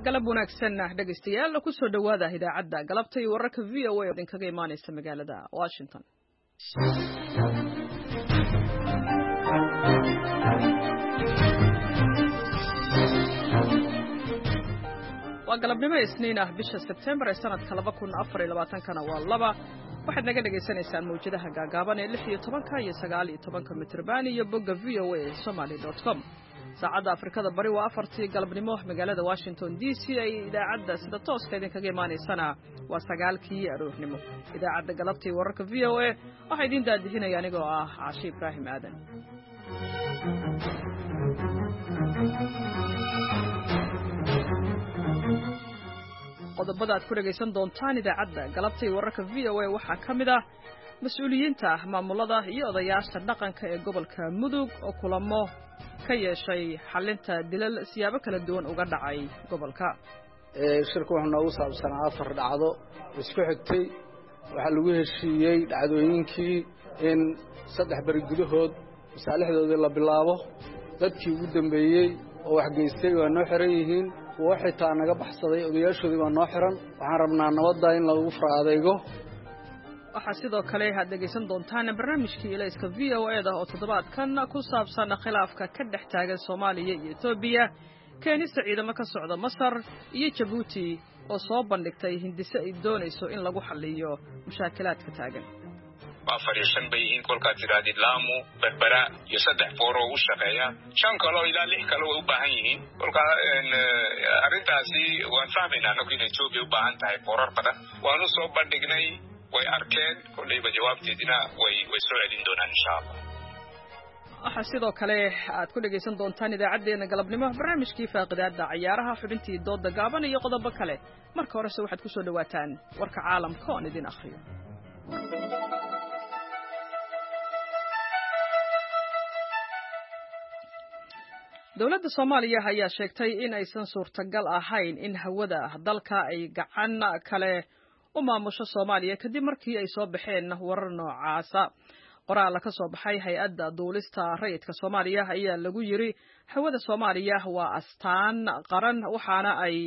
galab wanaagsan dhegeystayaal ku soo dhawaada idaacadda galabta iyo wararka VOA oo idinkaga imaanaysa magaalada Washington. waa galabnimo Isniin ah bisha September ee sanadka 2024 waa laba waxaad naga dhageysanaysaan mawjadaha gaagaaban ee 16 iyo 19 mitirban iyo bogga voasomali.com. saacadda Afrikada bari waa 4 galabnimo magaalada Washington DC ay idaacadda sida tooska idinkaga imaanaysana waa 9 aroornimo. idaacadda galabtii wararka VOA waxa idin daadihinaya anigoo ah Caashi Ibrahim Aadan. qodobada aad ku dhageysan doontaan idaacadda galabtii wararka VOA waxaa kamid ah mas'uuliyiinta maamulada iyo odayaasha dhaqanka ee gobolka Mudug oo kulamo ka yeeshay xalinta dilal siyaabo kala duwan uga dhacay gobolka. shirku wuxuu noogu saabsanaa 4 dhacdo isku xigtay waxa lagu heshiiyay dhacdooyinkii in 3 bari gudahood masaalixdooda la bilaabo dadkii ugu dambeeyay oo wax geystay waa noo xiran yihiin kuwa xitaa naga baxsaday odayaashoodii waa noo xiran waxaan rabnaa nabadda in lagu faraadeego. waxaa sidoo kale aad dhegeysan doontaan barnaamijkii ilayska VOA-da oo toddobaadkan ku saabsan khilaafka ka dhex taagan Soomaaliya iyo Itoobiya, keenista ciidamo ka socda Masar iyo Djibouti oo soo bandhigtay hindise ay doonayso in lagu xalliyo mushaakilaadka taagan. fariisan bay in kolka tiraadid Lamu, Berbera iyo 3 booro u shaqeeya 5 kale ilaa 6 kale u baahan yihiin. kolka arintaasi waan fahmaynaa in Itoobiya u baahan tahay boorar badan waanu soo bandhignay way arkeen kullayba jawaabteedina way soo celin doonaan insha Allah. waxaa sidoo kale aad ku dhageysan doontaan idaacadeena galabnimo barnaamijkii faaqidaada ciyaaraha xubintii dooda gaaban iyo qodobo kale. marka horese waxaad ku soo dhawaataan warka caalamka oo idin akhriyo. dawladda Soomaaliya ayaa sheegtay in aysan suurtagal ahayn in hawada dalka ay gacan kale u maamusho Soomaaliya kadib markii ay soo baxeen warar noocaasa. qoraal ka soo baxay hay'adda duulista rayidka Soomaaliya ayaa lagu yiri hawada Soomaaliya waa astaan qaran waxaana ay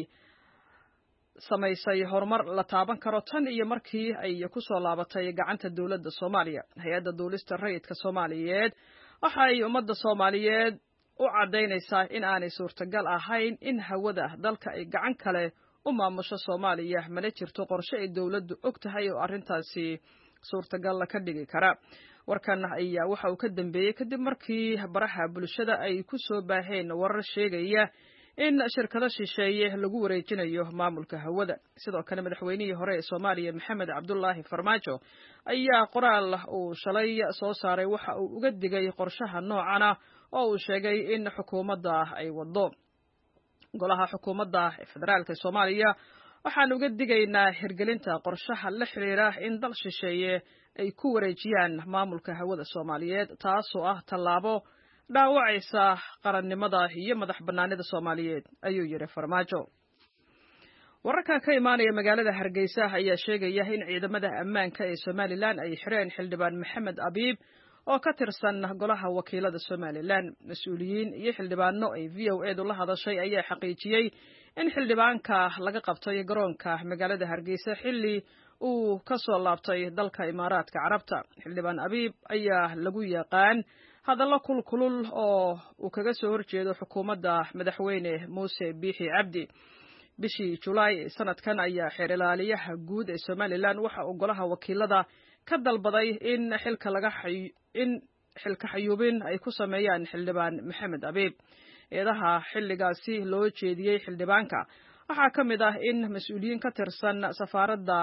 samaysay horumar la taaban karo tan iyo markii ay ku soo laabatay gacanta dawladda Soomaaliya. hay'adda duulista rayidka Soomaaliyeed waxa ay ummadda Soomaaliyeed u cadaynaysaa in aanay suurtagal ahayn in hawada dalka ay gacan kale u maamusho Soomaaliya mana jirto qorshe ay dawladdu og tahay oo arrintaasi suurtagal ka dhigi kara. warkan ayaa waxa uu ka dambeeyay kadib markii baraha bulshada ay ku soo baaheen warar sheegaya in shirkado shisheeye lagu wareejinayo maamulka hawada. sidoo kale madaxweynihii hore ee Soomaaliya Maxamed Cabdullaahi Farmaajo ayaa qoraal uu shalay soo saaray waxa uu uga digay qorshaha noocana oo uu sheegay in xukuumadda ay wado. golaha xukuumadda federaalka Soomaaliya waxaan uga digaynaa hirgelinta qorshaha la xiriira in dal shisheeye ay ku wareejiyaan maamulka hawada Soomaaliyeed taasoo ah tallaabo dhaawacaysa qarannimada iyo madax bannaanida Soomaaliyeed ayuu yiri Farmaajo. wararka ka imaanaya magaalada Hargeysa ayaa sheegaya in ciidamada ammaanka ee Somaliland ay xireen xildhibaan Maxamed Abiib oo ka tirsan golaha wakiilada Somaliland. mas'uuliyiin iyo xildhibaano ay VOA-du la hadashay ayaa xaqiijiyay in xildhibaanka laga qabtay garoonka magaalada Hargeysa xilli uu ka soo laabtay dalka Imaaraadka Carabta. xildhibaan Abiib ayaa lagu yaqaan hadallo kulkulul oo uu kaga soo horjeedo xukuumadda madaxweyne Muuse Biixi Cabdi. bishii July sanadkan ayaa xeer ilaaliyaha guud ee Somaliland waxa uu golaha wakiilada ka dalbaday in xilka xayuubin ay ku sameeyaan xildhibaan Maxamed Abiib. eedaha xilligaasi loo jeediyay xildhibaanka waxaa ka mid ah in mas'uuliyiin ka tirsan safaaradda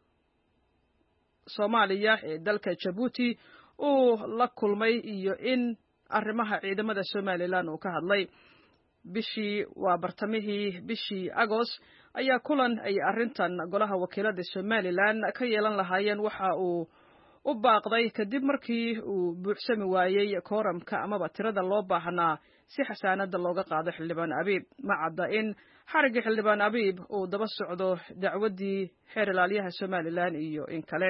Soomaaliya ee dalka Djibouti uu la kulmay iyo in arrimaha ciidamada Somaliland uu ka hadlay. bartamihii bishii Agost ayaa kulan ay arrintan golaha wakiilada Somaliland ka yeelan lahaayeen waxa uu u baaqday kadib markii uu buuxsami waayay kooramka amaba tirada loo baahnaa si xasaanada looga qaado xildhibaan Abiib. ma cadda in xariga xildhibaan Abiib uu daba socdo dacwadii xeer ilaaliyaha Somaliland iyo in kale.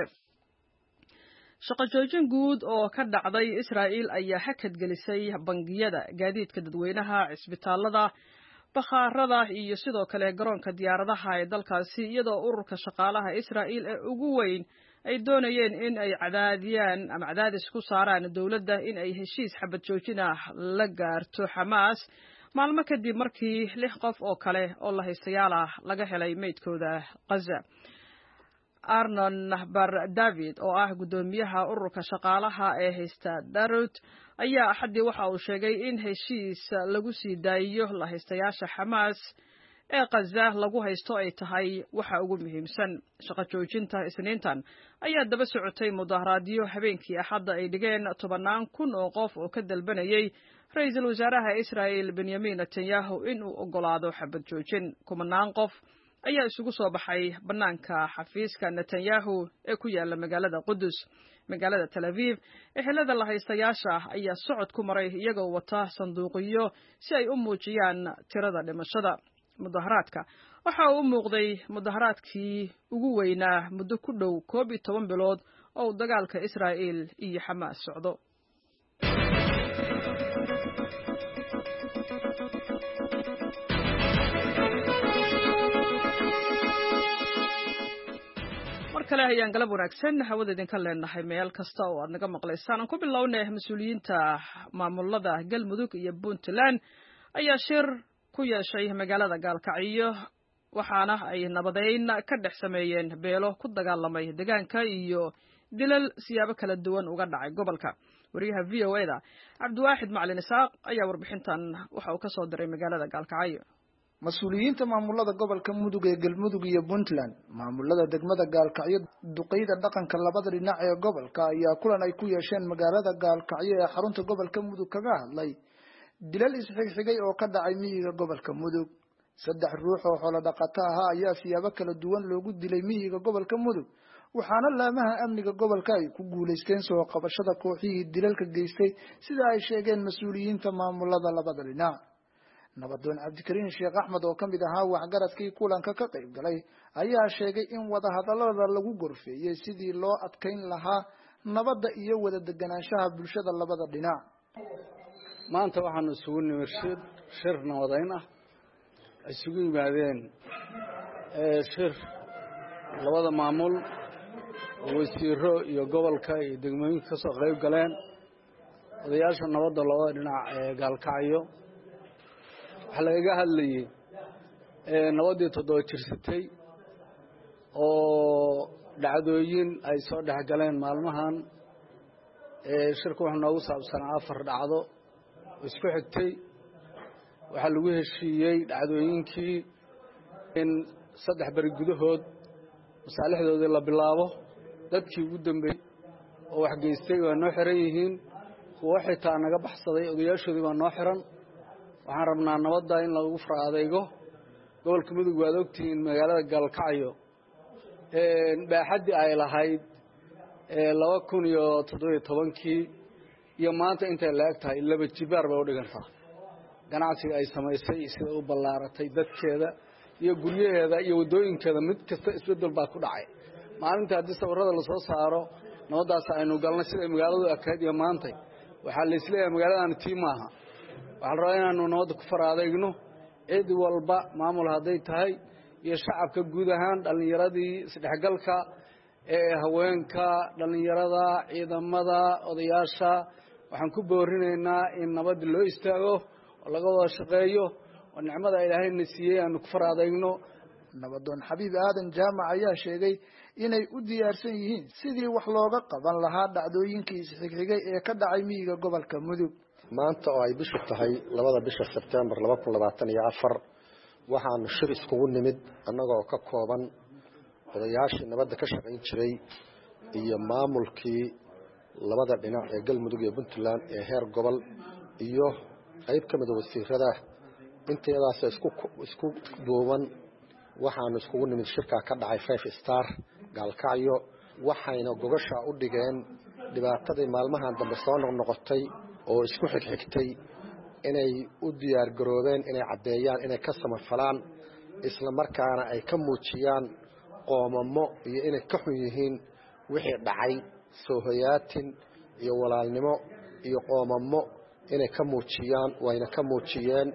shaqo joojin guud oo ka dhacday Israa'iil ayaa hakad gelisay bangiyada, gaadiidka dadweynaha, cisbitaalada, bakhaarada iyo sidoo kale garoonka diyaaradaha ee dalkaasi iyadoo ururka shaqaalaha Israa'iil ee ugu weyn ay doonayeen in ay cadaadis ku saaraan dowladda in ay heshiis xabad joojin ah la gaarto Xamaas maalmo kadib markii 6 qof oo kale oo la haystayaal ah laga helay meydkooda Gaza. Arnon Bar David oo ah gudoomiyaha ururka shaqaalaha ee haysta Darut ayaa axadii waxa uu sheegay in heshiis lagu sii daayo la haystayaasha Xamaas ee Gaza lagu haysto ay tahay waxa ugu muhiimsan. Shaqo joojinta Isniintan ayaa daba socotay mudaharaadyo habeenkii Axadda ay dhigeen 10,000 oo qof oo ka dalbanayay ra'iisul wasaaraha Israa'iil Benjamin Netanyahu in uu ogolaado xabad joojin. 10,000 qof ayaa isugu soo baxay banaanka xafiiska Netanyahu ee ku yaala magaalada Qudus. Magaalada Tel Aviv ehelada la haystayaasha ayaa socod ku maray iyagoo wata sanduuqyo si ay u muujiyaan tirada dhimashada. Mudaharaadka waxa uu muuqday mudaharaadkii ugu weynaa muddo ku dhow 12 bilood oo dagaalka Israa'iil iyo Xamaas socdo. markale ayaan galab wanaagsan hawada idinka leenahay meel kasta oo aad naga maqlaysaan. aan ku bilownay mas'uuliyiinta maamulada Galmudug iyo Puntland ayaa shir ku yeeshay magaalada Gaalkacyo waxaana ay nabadeyn ka dhex sameeyeen beelo ku dagaalamay deegaanka iyo dilal siyaabo kala duwan uga dhacay gobolka. wariyaha VOA-da Cabdiwaaxid Macalin Isaaq ayaa warbixintan waxa uu ka soo diray magaalada Gaalkacyo. mas-uuliyiinta maamulada gobolka Mudug ee Galmudug iyo Puntland maamulada degmada Gaalkacyo duqeyda dhaqanka labada dhinac ee gobolka ayaa kulan ay ku yeesheen magaalada Gaalkacyo ee xarunta gobolka Mudug kaga hadlay dilal isxigxigay oo ka dhacay miyiga gobolka Mudug. 3 ruux oo xoolo dhaqato ah ayaa siyaabo kala duwan loogu dilay miyiga gobolka Mudug waxaana laamaha amniga gobolka ay ku guuleysteen soo qabashada kooxihii dilalka geystay sida ay sheegeen mas-uuliyiinta maamulada labada dhinac. nabadoon Cabdikariin Sheekh Axmed oo kamid ahaa waxgaradkii kulanka ka qayb galay ayaa sheegay in wada hadallada lagu gorfeeyay sidii loo adkeyn lahaa nabadda iyo wada deganaanshaha bulshada labada dhinac. maanta waxaan isugu nimid shir nabadeyn ah isugu yimaadeen shir labada maamul wasiiro iyo gobolka iyo degmooyinka ka soo qayb galeen odayaasha nabadda labada dhinac ee Gaalkacyo. waxaa lagaga hadlayay nabaddii 7 jirsatay oo dhacdooyin ay soo dhex galeen maalmahan. shirku wuxuu noogu saabsanaa 4 dhacdo isku xigtay. waxaa lagu heshiiyey dhacdooyinkii in 3 bari gudahood masaalixdoodii la bilaabo. dadkii ugu dambeeyey oo wax geystay waa noo xiran yihiin, kuwa xitaa naga baxsaday odayaashoodii waa noo xiran. waxaan rabnaa nabadda in lagu faraadeego. gobolka Mudug waad ogtihiin magaalada Gaalkacyo baaxadii ay lahayd 2017 iyo maanta intay la eg tahay 2 jibaar bay u dhigantaa. ganacsiga ay samaysay sida u ballaaratay dadkeeda iyo guryaheeda iyo wadooyinkeeda mid kasta isbedel baa ku dhacay. maalinta haddii sawirada la soo saaro nabaddaas aynu galnay sida magaaladu akayd iyo maanta waxaa la isleeyahay magaaladan tii maaha. waxaan rabaa inaanu nabadda ku faraadeegno cid walba maamul hadday tahay iyo shacabka guud ahaan dhalinyaradii isdhexgalka haweenka dhalinyarada ciidamada odayaasha waxaan ku boorinaynaa in nabadda loo istaago oo laga wada shaqeeyo oo nicmada Ilaahayna siiyay aanu ku faraadeegno. nabadoon Xabiib Aadan Jaamac ayaa sheegay inay u diyaarsan yihiin sidii wax looga qaban lahaa dhacdooyinkii isxigxigay ee ka dhacay miyiga gobolka Mudug. maanta oo ay bishu tahay 2 bisha Sebtembar 2024 waxaanu shir iskugu nimid annagoo ka kooban odayaashii nabadda ka shaqayn jiray iyo maamulkii labada dhinac ee Galmudug iyo Puntland ee heer gobol iyo qayb ka mid ah wasiirada inteedaas isku duuban. waxaanu iskugu nimid shirka ka dhacay 5 Star Gaalkacyo waxayna gogasha u dhigeen dhibaatadii maalmahan dambe soo noqnoqotay oo isku xigxigtay inay u diyaar garoobeen inay cadeeyaan inay ka samafalaan isla markaana ay ka muujiyaan qoomamo iyo inay ka xun yihiin wixii dhacay soo hoyaatin iyo walaalnimo iyo qoomamo inay ka muujiyaan wayna ka muujiyeen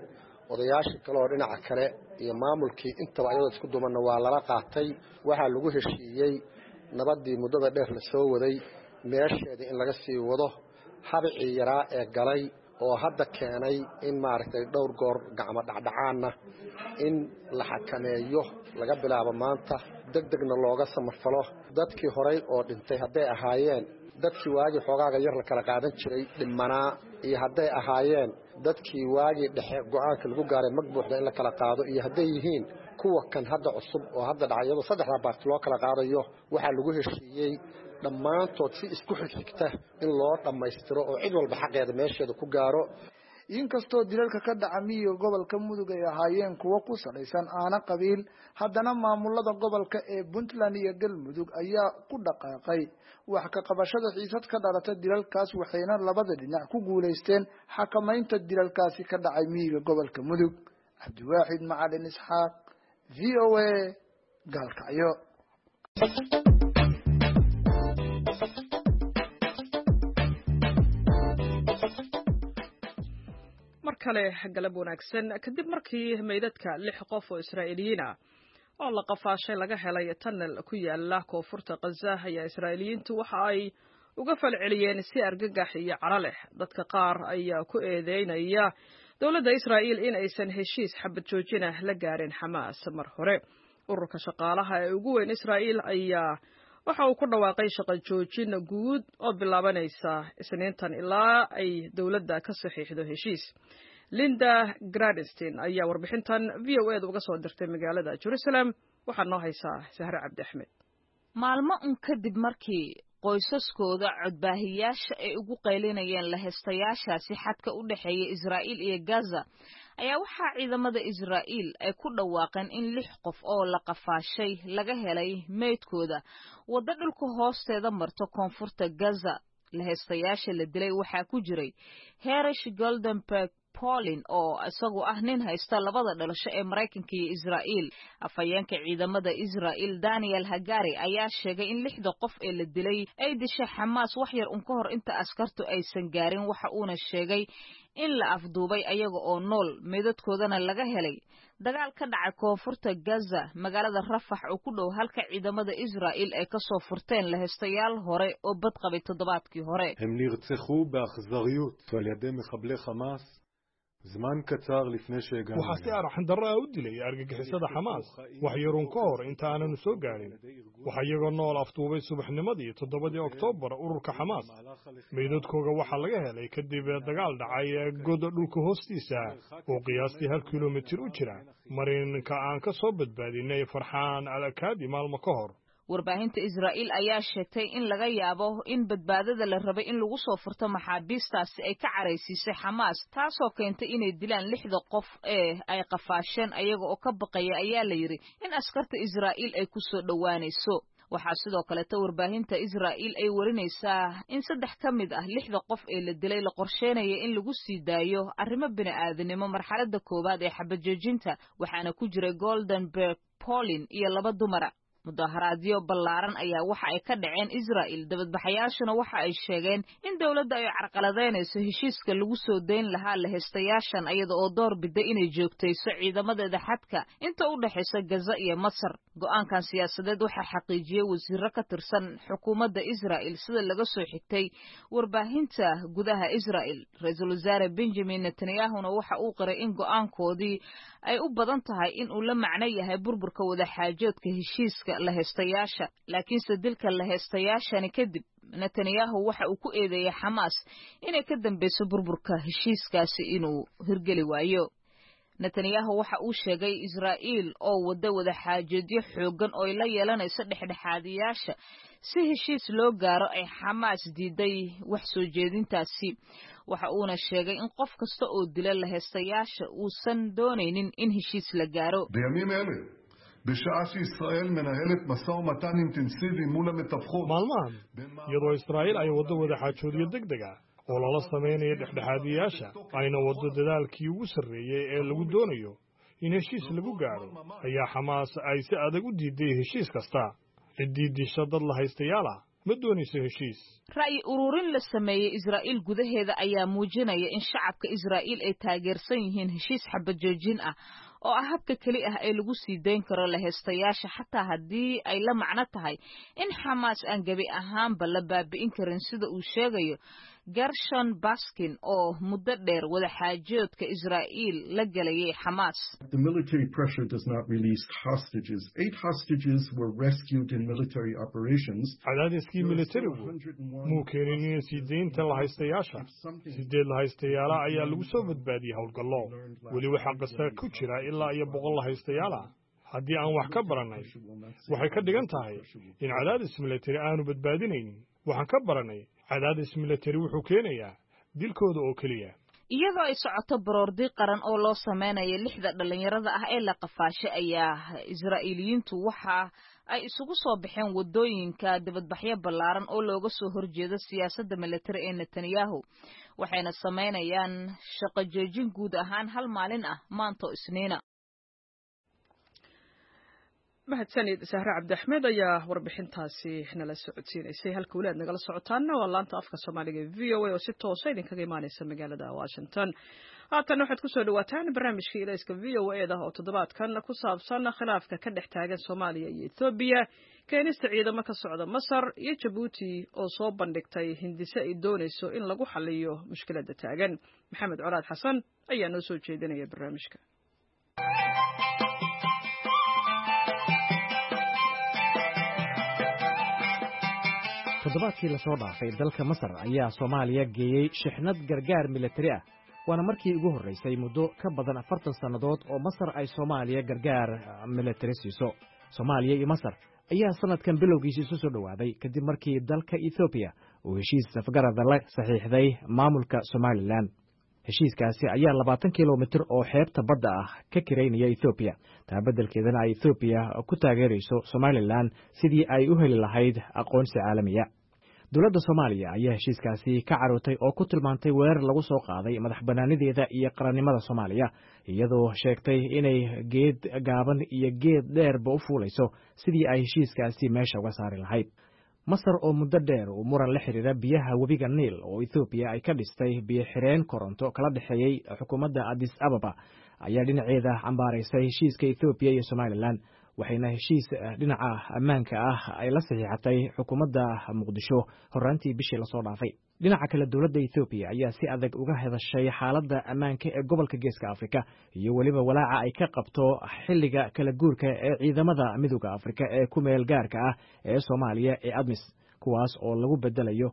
odayaashii kale oo dhinaca kale iyo maamulkii intaba ayadoo isku dumanna waa lala qaatay waxaa lagu heshiiyey nabadii muddada dheer la soo waday meesheedii in laga sii wado habicii yaraa ee galay oo hadda keenay in maaragtay dhowr goor gacmo dhacdhacaanna in la xakameeyo laga bilaabo maanta degdegna looga samarfalo dadkii horay oo dhintay hadday ahaayeen dadkii waagii xoogaaga yar la kala qaadan jiray dhimanaa iyo hadday ahaayeen dadkii waagii dhexe go'aanka lagu gaaray magbuuxda in la kala qaado iyo hadday yihiin kuwa kan hadda cusub oo hadda dhacay iyadoo saddexda baarti loo kala qaadayo waxaa lagu heshiiyey dhammaantood si isku xigxigta in loo dhammaystiro oo cid walba xaqeeda meesheeda ku gaaro inkastoo dilalka ka dhaca miyiga gobolka mudug ay ahaayeen kuwo ku salaysan aana qabiil haddana maamulada gobolka ee Puntland iyo Galmudug ayaa ku dhaqaaqay wax ka qabashada xiisad ka dhalata dilalkaas waxayna labada dhinac ku guuleysteen xakamaynta dilalkaasi ka dhacay miyiga gobolka mudug. Cabdiwaaxid Macalin Isxaaq, VOA, Gaalkacyo. kale galab wanaagsan kadib markii meydadka 6 qof oo Israa'iiliyiin ah oo la qafaashay laga helay tunnel ku yaala koonfurta Gaza ayaa Israa'iiliyiintu waxa ay uga falceliyeen si argagax iyo caro leh dadka qaar ayaa ku eedeynaya dawladda Israa'iil in aysan heshiis xabad joojin ah la gaarin Xamaas mar hore ururka shaqaalaha ee ugu weyn Israa'iil ayaa waxa uu ku dhawaaqay shaqo joojin guud oo bilaabanaysa Isniintan ilaa ay dawladda ka saxiixdo heshiis. Linda Gradstein ayaa warbixintan VOA uga soo dirtay magaalada Jerusalem waxaa noo haysaa Sahra Cabdi Axmed. Maalmo kadib markii qoysaskooda codbaahiyaasha ay ugu qaylinayeen la heystayaashaasi xadka u dhaxeeya Israa'iil iyo Gaza ayaa waxaa ciidamada Israa'iil ay ku dhawaaqeen in 6 qof oo la qafaashay laga helay meydkooda wadda dhulka hoosteeda marto koonfurta Gaza. La heystayaasha la dilay waxaa ku jiray Harish Goldenberg Pauline oo isagu ah nin haysta labada dhalasho ee Mareykanka iyo Israa'iil. Afhayeenka ciidamada Israa'iil Daniel Hagari ayaa sheegay in 6 qof ee la dilay ay dishay Xamaas wax yar ka hor inta askartu aysan gaarin. Waxa uuna sheegay in la afduubay ayaga oo nool meedadkoodana laga helay dagaal ka dhacay koonfurta Gaza magaalada Rafah oo ku dhow halka ciidamada Israa'iil ay ka soo furteen la heystayaal hore oo bad qabay toddobaadkii hore. הם נרצחו באכזריות על ידי מחבלי חמאס زمان كتار لفني شيغان waxaa si arxan darro u dilay argagixisada Xamaas wax yaroon ka hor inta aanan soo gaarin waxa iyaga nool afduubay subaxnimadii 7 Oktoobar ururka Xamaas meydadkooda waxa laga helay kadib dagaal dhacay god dhulka hoostiisa oo qiyaastii 1 kiiloomitir u jira marinka aan ka soo badbaadinay Farxaan al-Akaadi maalmo ka hor. Warbaahinta Israa'iil ayaa sheegtay in laga yaabo in badbaadada la rabay in lagu soo furto maxaabiistaasi ay ka careysiisay Xamaas taasoo keentay inay dilaan 6 qof ee ay qafaasheen ayaga oo ka baqaya ayaa la yiri in askarta Israa'iil ay ku soo dhawaanayso. waxaa sidoo kale warbaahinta Israa'iil ay warinaysaa in 3 ka mid ah 6 qof ee la dilay la qorsheenayo in lagu sii daayo arrimo bini'aadanimo marxaladda koowaad ee xabad joojinta waxaana ku jiray Goldenberg Pauline iyo 2 dumar. mudaharaadyo ballaaran ayaa waxa ay ka dhaceen Israa'iil dabadbaxayaashuna waxa ay sheegeen in dawladda ay carqaladeynayso heshiiska lagu soo deyn lahaa la heystayaashan iyada oo door biday inay joogtayso ciidamadeeda xadka inta u dhaxaysa Gaza iyo Masar. go'aankan siyaasadeed waxa xaqiijiyay wasiirro ka tirsan xukuumadda Israa'iil sida laga soo xigtay warbaahinta gudaha Israa'iil. Ra'iisul Wasaare Benjamin Netanyahu waxa uu qiray in go'aankoodii ay u badan tahay in uu la macno yahay burburka wada xaajoodka heshiiska la heystayaasha laakiin dilka la heystayaashani kadib Netanyahu waxa uu ku eedeeyay Xamaas inay ka dambayso burburka heshiiskaasi inuu hirgeli waayo. Netanyahu waxa uu sheegay Israa'iil oo wada xaajoodyo xoogan oo la yeelanayso dhexdhexaadiyaasha si heshiis loo gaaro ay Xamaas diiday wax soo jeedintaasi. waxa uuna sheegay in qof kasta oo dila la heystayaasha uusan doonaynin in heshiis la gaaro. בשעה שישראל מנהלת משא ומתן אינטנסיבי מול המתווכות. maalmahan iyadoo Israa'iil ay wada xaajoodyo degdeg ah oo lala sameeyo dhexdhexaadiyaasha ayna wado dadaalkii ugu sareeyay ee lagu doonayo in heshiis lagu gaaro ayaa Xamaas ay si adag u diiday heshiis kasta. cidii disha dad la heystayaal ma doonayso heshiis. ra'yi ururin la sameeyey Israa'iil gudaheeda ayaa muujinaya in shacabka Israa'iil ay taageersan yihiin heshiis xabad joojin ah oo ah habka kali ah ee lagu sii deyn karo laheystayaasha xataa haddii ay la macno tahay in Xamaas aan gabi ahaanba la baabi'in karin sida uu sheegayo Gershon Baskin oo muddo dheer wada xaajoodka Israa'iil la galayay Xamaas. The military pressure does not release hostages. 8 hostages were rescued in military operations. cadaadiskii militarigu muu keenin in sii deynta lahaystayaasha 8 lahaystayaala ayaa lagu soo badbaadiyay howlgallo weli waxa qasar ku jira ilaa iyo 100 lahaystayaala. haddii aan wax ka baranay waxay ka dhigan tahay in cadaadis military aanu badbaadinaynin. waxaan ka baranay cadaadis military wuxuu keenayaa dilkooda oo keliya. iyadoo ay socoto baroordi qaran oo loo sameynayo 6 dhalinyarada ah ee la qafaashay ayaa Israa'iiliyiintu waxa ay isugu soo baxeen wadooyinka dibadbaxyo ballaaran oo looga soo horjeedo siyaasadda military ee Netanyahu waxayna sameynayaan shaqo joojin guud ahaan hal maalin ah maanta Isniina. mahadsanid Sahra Cabdi Axmed ayaa warbixintaasi nala socodsiinaysay halka walaad nagala socotaana waa laanta afka Soomaaliga VOA oo si toos ah idinkaga imaanaysa magaalada Washington. haatan waxaad ku soo dhawaataan barnaamijka ilayska VOA oo toddobaadkan ku saabsan khilaafka ka dhex taagan Soomaaliya iyo Ethiopia, keenista ciidamo ka socda Masar iyo Djibouti oo soo bandhigtay hindise ay doonayso in lagu xalliyo mushkiladda taagan. Maxamed Colaad Xasan ayaa noo soo jeedinaya barnaamijka. toddobaadkii la soo dhaafay dalka Masar ayaa Soomaaliya geeyay shixnad gargaar militari ah waana markii ugu horeysay muddo ka badan 40 sanadood oo Masar ay Soomaaliya gargaar militari siiso. Soomaaliya iyo Masar ayaa sanadkan bilowgiisii soo dhawaaday kadib markii dalka Ethiopia uu heshiis safgarada la saxiixday maamulka Somaliland. heshiiskaasi ayaa 20 kiiloomitir oo xeebta badda ah ka kireynaya Ethiopia taa beddelkeedana ay Ethiopia ku taageerayso Somaliland sidii ay u heli lahayd aqoonsi caalamiya. dowladda Soomaaliya ayaa heshiiskaasi ka carootay oo ku tilmaantay weerar lagu soo qaaday madax banaanideeda iyo qarannimada Soomaaliya iyadoo sheegtay inay geed gaaban iyo geed dheerba u fuulayso sidii ay heshiiskaasi meesha uga saari lahayd. Masar oo muddo dheer uu muran la xiriira biyaha webiga Niil oo Ethiopia ay ka dhistay biyo xireen koronto kala dhaxeeyay xukuumadda Addis Ababa ayaa dhinaceeda cambaaraysay heshiiska Ethiopia iyo Somaliland waxayna heshiis dhinaca ammaanka ah ay la saxiixatay xukuumadda Muqdisho horaantii bishii la soo dhaafay. dhinaca kale dowladda Ethiopia ayaa si adag uga hadashay xaaladda ammaanka ee gobolka Geeska Afrika iyo waliba walaaca ay ka qabto xilliga kala guurka ee ciidamada midowga Afrika ee ku meel gaarka ah ee Soomaaliya ee ADMIS kuwaas oo lagu bedelayo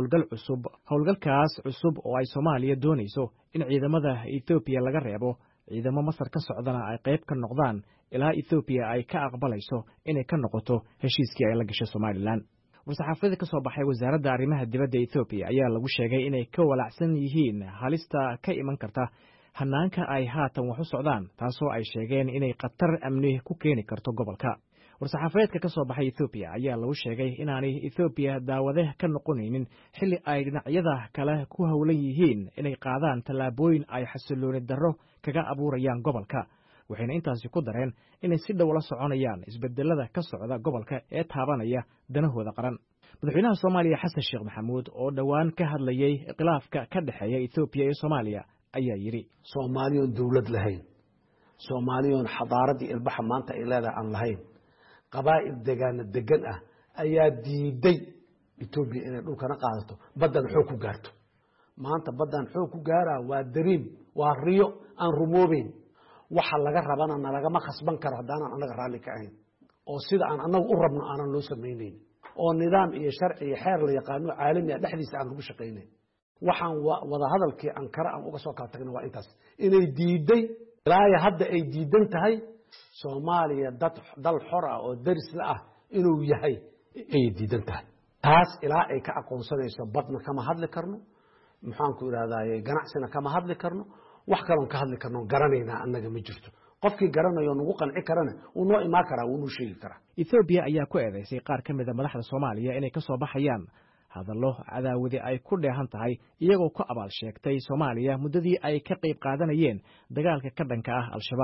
howlgalkaas cusub oo ay Soomaaliya doonayso in ciidamada Ethiopia laga reebo ciidamo Masar ka socdana ay qayb ka noqdaan ilaa Ethiopia ay ka aqbalayso inay ka noqoto heshiiskii ay la gashay Somaliland. warsaxaafada ka soo baxay wasaaradda arrimaha dibadda Ethiopia ayaa lagu sheegay inay ka walacsan yihiin halista ka iman karta hanaanka ay haatan wax u socdaan taasoo ay sheegeen inay khatar amni ku keeni karto gobolka. warsaxaafadeedka ka soo baxay Ethiopia ayaa lagu sheegay inaanay Ethiopia daawade ka noqonaynin xilli ay dhinacyada kale ku hawlan yihiin inay qaadaan tallaabooyin ay xasilooni darro kaga abuurayaan gobolka. waxayna intaasi ku dareen inay si dhow la soconayaan isbedelada ka socda gobolka ee taabanaya danahooda qaran. madaxweynaha Soomaaliya Xasan Sheekh Maxamuud oo dhawaan ka hadlayay khilaafka ka dhaxeeya Ethiopia iyo Soomaaliya ayaa yiri Soomaaliya dawlad lahayn, Soomaaliya xadaaradii ilbaxa maanta ay leedahay aan lahayn, qabaa'il degan ah ayaa diiday Ethiopia inay dhulkana qaadato badan xoog ku gaarto. maanta badan xoog ku gaaraa waa dariim, waa riyo aan rumoobeyn. waxa laga rabana nalagama khasban karo hadaan anaga raali ka ahayn oo sida aan anagu u rabno aanan loo sameeynin oo nidaam iyo sharci iyo xeer la yaqaano caalami ah dhexdiisa aan ugu shaqeynay. waxaan wada hadalkii Ankara aan uga soo kala tagnay waa intaas inay diiday ilaa hadda ay diidan tahay Soomaaliya dal xor ah oo daris la ah inuu yahay ay diidan tahay. taas ilaa ay ka aqoonsanayso badna kama hadli karno, maxaan ku iraahdaa ganacsina kama hadli karno, wax kale oo ka hadli karno garanayna annaga ma jirto. qofkii garanayo nagu qanci karana uu noo imaan karaa, uu noo sheegi karaa. Ethiopia ayaa ku eedeysay qaar ka mid ah madaxda Soomaaliya inay ka soo baxayaan hadallo cadaawadi ay ku dheehan tahay iyagoo ku abaal sheegtay Soomaaliya muddadii ay ka qayb qaadanayeen dagaalka ka dhanka ah Al-Shabaab.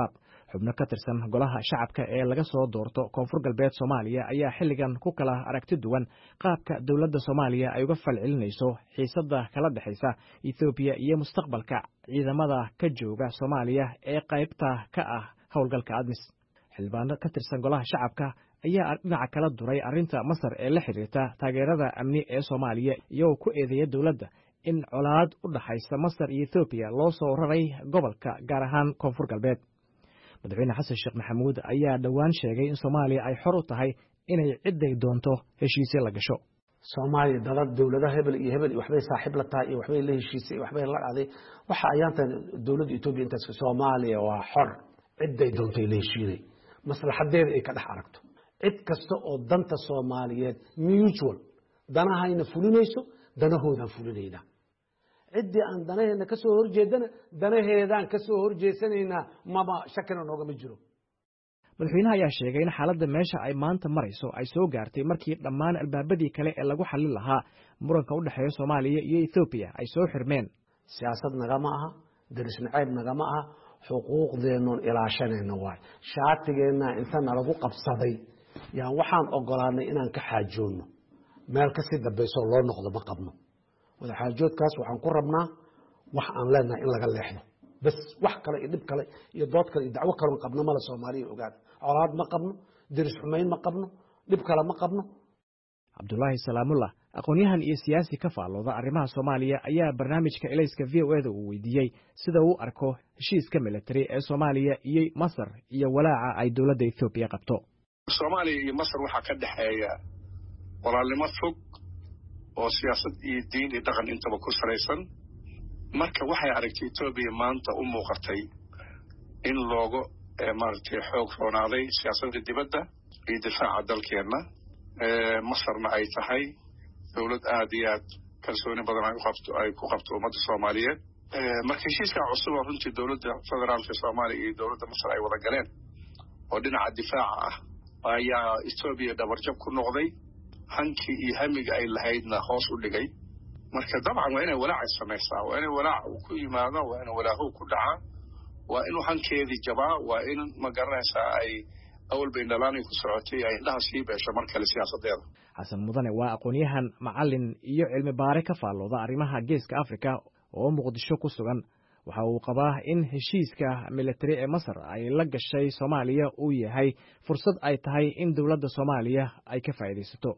xubno ka tirsan golaha shacabka ee laga soo doorto koonfur galbeed Soomaaliya ayaa xilligan ku kala aragti duwan qaabka dawladda Soomaaliya ay uga falcelinayso xiisadda kala dhaxaysa Ethiopia iyo mustaqbalka ciidamada ka jooga Soomaaliya ee qaybta ka ah howlgalka ADMIS. xildhibaano ka tirsan golaha shacabka ayaa dhinaca kala duray arrinta Masar ee la xiriirta taageerada amni ee Soomaaliya iyagoo ku eedeeyay dawladda in colaad u dhaxaysa Masar iyo Ethiopia loo soo raray gobolka gaar ahaan koonfur galbeed. madaxweyne xasan sheekh maxamuud ayaa dhowaan sheegay in Soomaaliya ay xor u tahay inay ciday doonto heshiisyo la gasho. Soomaaliya dalad dawladaha hebel iyo hebel waxbay saaxiib la tahay iyo waxbay la heshiisay waxbay la dhacday waxa ayaantan dawladda Ethiopia intaas Soomaaliya waa xor ciday doonto la heshiinay maslaxadeeda ay ka dhex aragto cid kasta oo danta Soomaaliyeed mutual danahayna fulinayso danahooda fulinayna ciddii aan danaheena ka soo horjeedana danaheedaan ka soo horjeesanayna maba shakina nooga ma jiro. madaxweynaha ayaa sheegay in xaaladda meesha ay maanta marayso ay soo gaartay markii dhammaan albaabadii kale ee lagu xallin lahaa muranka u dhaxeeya Soomaaliya iyo Ethiopia ay soo xirmeen. siyaasad nagama aha daris nacayb nagama aha xuquuqdeenu ilaashanayna waay shaatigeena inta nalagu qabsaday yaan waxaan ogolaanay inaan ka xaajoonno meel ka sii dambayso loo noqdo ma qabno wada xaajoodkaas waxaan ku rabnaa wax aan leenahay in laga leexdo bas wax kale iyo dib kale iyo dood kale iyo dacwo kale qabno mala Soomaaliya ogaad colaad ma qabno daris xumeyn ma qabno dib kale ma qabno. Cabdullaahi Salaamullah aqoonyahan iyo siyaasi ka faalooda arrimaha Soomaaliya ayaa barnaamijka Elayska VOA-da uu weydiiyey sida uu arko heshiiska military ee Soomaaliya iyo Masar iyo walaaca ay dawladda Ethiopia qabto. Soomaaliya iyo Masar waxa ka dhaxeeya walaalnimo fog oo siyaasad iyo diin iyo dhaqan intaba ku sareysan marka waxay aragtay Ethiopia maanta u muuqatay in looga maartay xoog roonaaday siyaasadda dibadda iyo difaaca dalkeena Masarna ay tahay dawlad aad iyo aad kalsooni badan ay ku qabto ummadda Soomaaliyeed marka heshiiska cusub oo runtii dawladda federaalka Soomaaliya iyo dawladda Masar ay wada galeen oo dhinaca difaaca ah ayaa Ethiopia dabarjab ku noqday hankii iyo hamiga ay lahaydna hoos u dhigay marka dabcan waa inay walaac samaysaa waa inay walaac ku yimaado waa inay walaaho ku dhacaa waa inuu hankeedii jabaa waa in ma garanaysaa ay awal bay dhalaanay ku socotay ay indhaha sii beesho mar kale siyaasadeeda. Xasan Mudane waa aqoonyahan macallin iyo cilmi baare ka faalooda arrimaha Geeska Afrika oo Muqdisho ku sugan waxa uu qabaa in heshiiska military ee Masar ay la gashay Soomaaliya uu yahay fursad ay tahay in dawladda Soomaaliya ay ka faa'iideysato.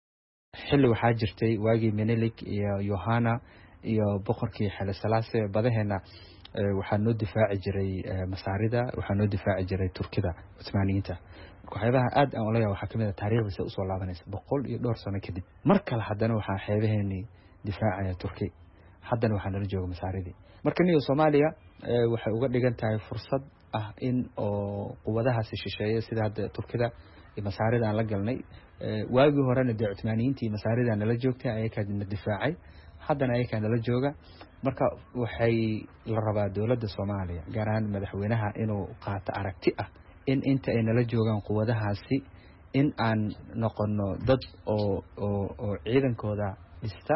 xilli waxaa jirtay waagii Menelik iyo Yohana iyo boqorkii Haile Selassie badaheena waxaa noo difaaci jiray Masaarida waxaa noo difaaci jiray Turkida Cusmaaniyiinta waxyaabaha aad aan oleeyahay waxaa kamid ah taariikhdiisa usoo laabanaysa 100 iyo dhowr sano kadib mar kale haddana waxaa xeebaheeni difaacaya Turki haddana waxaa nala jooga Masaaridii marka niyo Soomaaliya waxay uga dhigan tahay fursad ah in oo quwadahaasi shisheeye sida hadda Turkida iyo Masaarida aan la galnay waagii horena dee Cusmaaniyiintii Masaarida nala joogtay ayaga ka difaacay haddana ayaga nala jooga marka waxay la rabaa dawladda Soomaaliya gaar ahaan madaxweynaha inuu qaato aragti ah in inta ay nala joogaan quwadahaasi in aan noqono dad oo ciidankooda dhista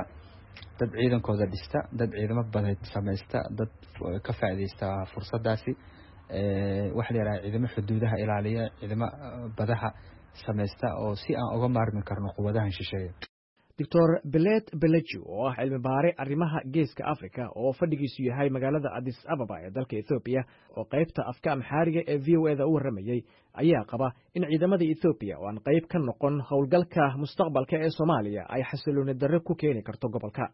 dad ciidamo badan samaysta dad ka faa'iideysta fursadaasi wax la yiraahdo ciidamo xuduudaha ilaaliya ciidamo badaha samaysta oo si aan uga maarmi karno quwadahan shisheeye. Dr. Belet Beleju oo ah cilmi baare arrimaha Geeska Afrika oo fadhigiisu yahay magaalada Addis Ababa ee dalka Ethiopia oo qaybta afka Amxaariga ee VOA-da u waramayay ayaa qaba in ciidamada Ethiopia oo aan qayb ka noqon howlgalka mustaqbalka ee Soomaaliya ay xasilooni darro ku keeni karto gobolka.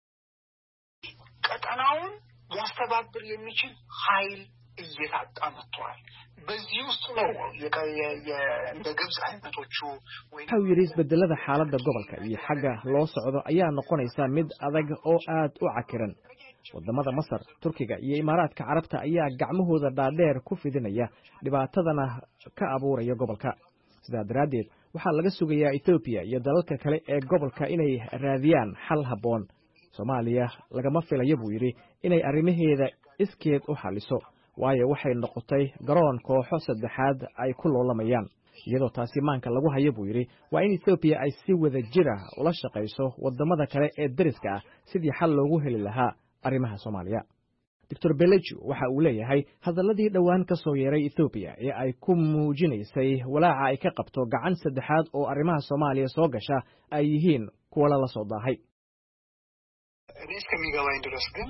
ቀጠናውን ሊያስተባብር የሚችል ኃይል እየታጣ መጥቷል። በዚህ ውስጥ ነው እንደ ግብጽ አይነቶቹ waxa uu yidhi isbedelada xaaladda gobolka iyo xagga loo socdo ayaa noqonaysa mid adag oo aad u cakiran wadamada Masar Turkiga iyo Imaaraadka Carabta ayaa gacmahooda dhaadheer ku fidinaya dhibaatadana ka abuuraya gobolka sidaa daraadeed waxaa laga sugayaa Ethiopia iyo dalalka kale ee gobolka inay raadiyaan xal habboon Soomaaliya lagama filayo buu yidhi inay arrimaheeda iskeed u xaliso waayo waxay noqotay garoon kooxo saddexaad ay ku loolamayaan iyadoo taasi maanka lagu hayo buu yidhi waa in Ethiopia ay si wada jir ah ula shaqayso wadamada kale ee dariska ah sidii xal loogu heli lahaa arrimaha Soomaaliya. doctor Belejo waxa uu leeyahay hadalladii dhowaan ka soo yeeray Ethiopia ee ay ku muujinaysay walaaca ay ka qabto gacan saddexaad oo arrimaha Soomaaliya soo gasha ay yihiin kuwa la soo daahay. እኔ እስከሚገባኝ ድረስ ግን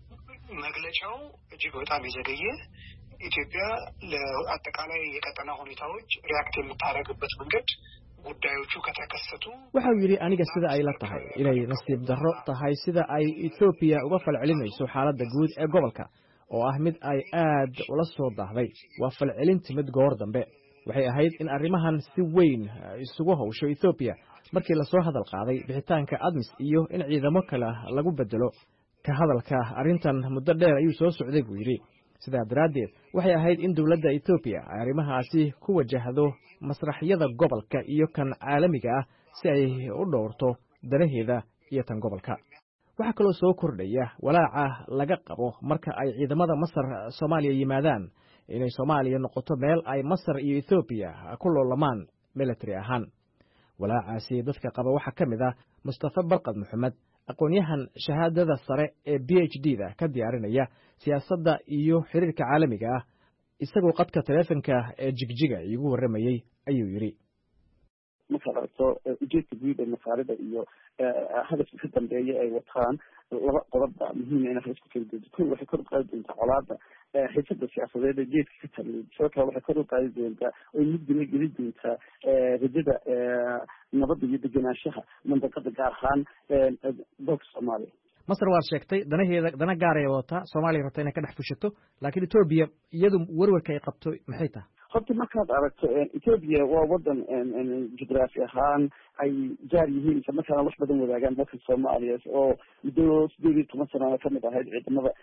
መግለጫው እጅግ በጣም የዘገየ ኢትዮጵያ ለአጠቃላይ የቀጠና ሁኔታዎች ሪአክት የምታደርግበት መንገድ ጉዳዮቹ ከተከሰቱ waxa uu yiri aniga sida ay la tahay inay nasiib darro tahay sida ay Ethiopia uga falcelinayso xaaladda guud ee gobolka oo ah mid ay aad ula soo daahday waa falcelinta mid goor dambe waxay ahayd in arrimahan si weyn isugu hawsho Ethiopia markii la soo hadal qaaday bixitaanka ADMIS iyo in ciidamo kale lagu bedelo ka hadalka arrintan muddo dheer ayuu soo socday buu yiri sidaa daraadeed waxay ahayd in dawladda Ethiopia ay arrimahaasi ku wajahdo masraxyada gobolka iyo kan caalamiga ah si ay u dhowrto danaheeda iyo tan gobolka waxa kaloo soo kordhaya walaaca laga qabo marka ay ciidamada Masar Soomaaliya yimaadaan inay Soomaaliya noqoto meel ay Masar iyo Ethiopia ku loolamaan military ahaan walaacaasi dadka qaba waxa kamid ah Mustafa Barqad Maxamed aqoonyahan shahaadada sare ee PhD-da ka diyaarinaya siyaasadda iyo xiriirka caalamiga ah isagoo qadka teleefanka ee jigjiga igu waramayay ayuu yiri markaasoo ujeedka guud ee masaalida iyo hadafka ka dambeeya ay wataan laba qodob muhiim ah in la isku fiiriyo waxay kor u qaadi doontaa colaadda xiisada siyaasadeed ee geedka ka taliyay sidoo kale waxay kor u qaadi doontaa oo muddo geli doontaa rajada nabadda iyo degenaanshaha mandaqada gaar ahaan dalka Soomaaliya Masar waa sheegtay dana gaar ah wata Soomaaliya rabta inay ka dhex fushato laakiin Ethiopia iyadu warwarka ay qabto maxay tahay horta markaad aragto Ethiopia waa wadan jugraafi ahaan ay jaar yihiin isla markaana wax badan wadaagaan dalka Soomaaliya oo muddo 18 sano ka mid ahayd ciidamada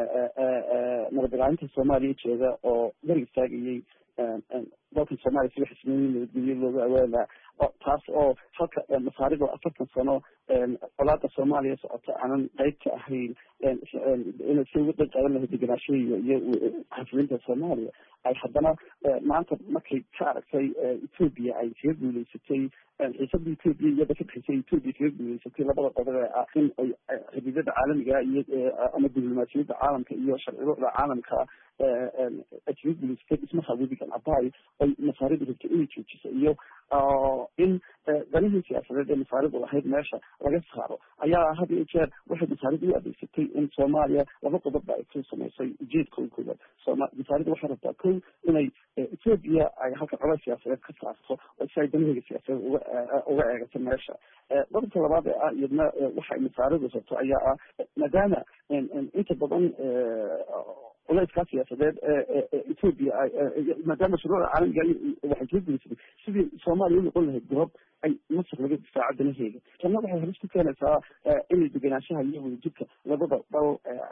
nabadgelyada Soomaaliya jooga oo garab istaagayay dalka Soomaaliya si xismiyeen nabadgelyo looga awaala taas oo halka masaarido 40 sano colaadda Soomaaliya socota aanan qayb ka ahayn inay soo wada qaadan lahayd degenaanshiyo iyo xasilinta Soomaaliya ay haddana maanta markay ka aragtay Ethiopia ay kaga guuleysatay xiisadii Ethiopia iyo dadka xisay Ethiopia kaga guuleysatay labada qodob ee in ay xidhiidhada caalamiga iyo ama diblomaasiyadda caalamka iyo sharciyada caalamka ay kaga guuleysatay ismaha wadigan abay ay masaaridu rabto inay joojiso iyo in danihii siyaasadeed ee masaaridu ahayd meesha laga saaro ayaa had iyo jeer waxay masaaridu u adeegsatay in Soomaaliya laba qodob ay ku samaysay ujeedkooda masaaridu waxay rabtaa kow inay Ethiopia ay halka colays siyaasadeed ka saarto oo si ay danihii siyaasadeed uga eegato meesha dadka labaad ee iyadna waxay masaaridu rabto ayaa maadaama inta badan culayska siyaasadeed Ethiopia maadaama shuruucda caalamiga waxay ka guuleysatay sidii Soomaaliya u noqon lahayd goob ay Masar laga difaaco danaheeda tan waxay halis ku keenaysaa in degenaanshaha iyo wadajirka labada dal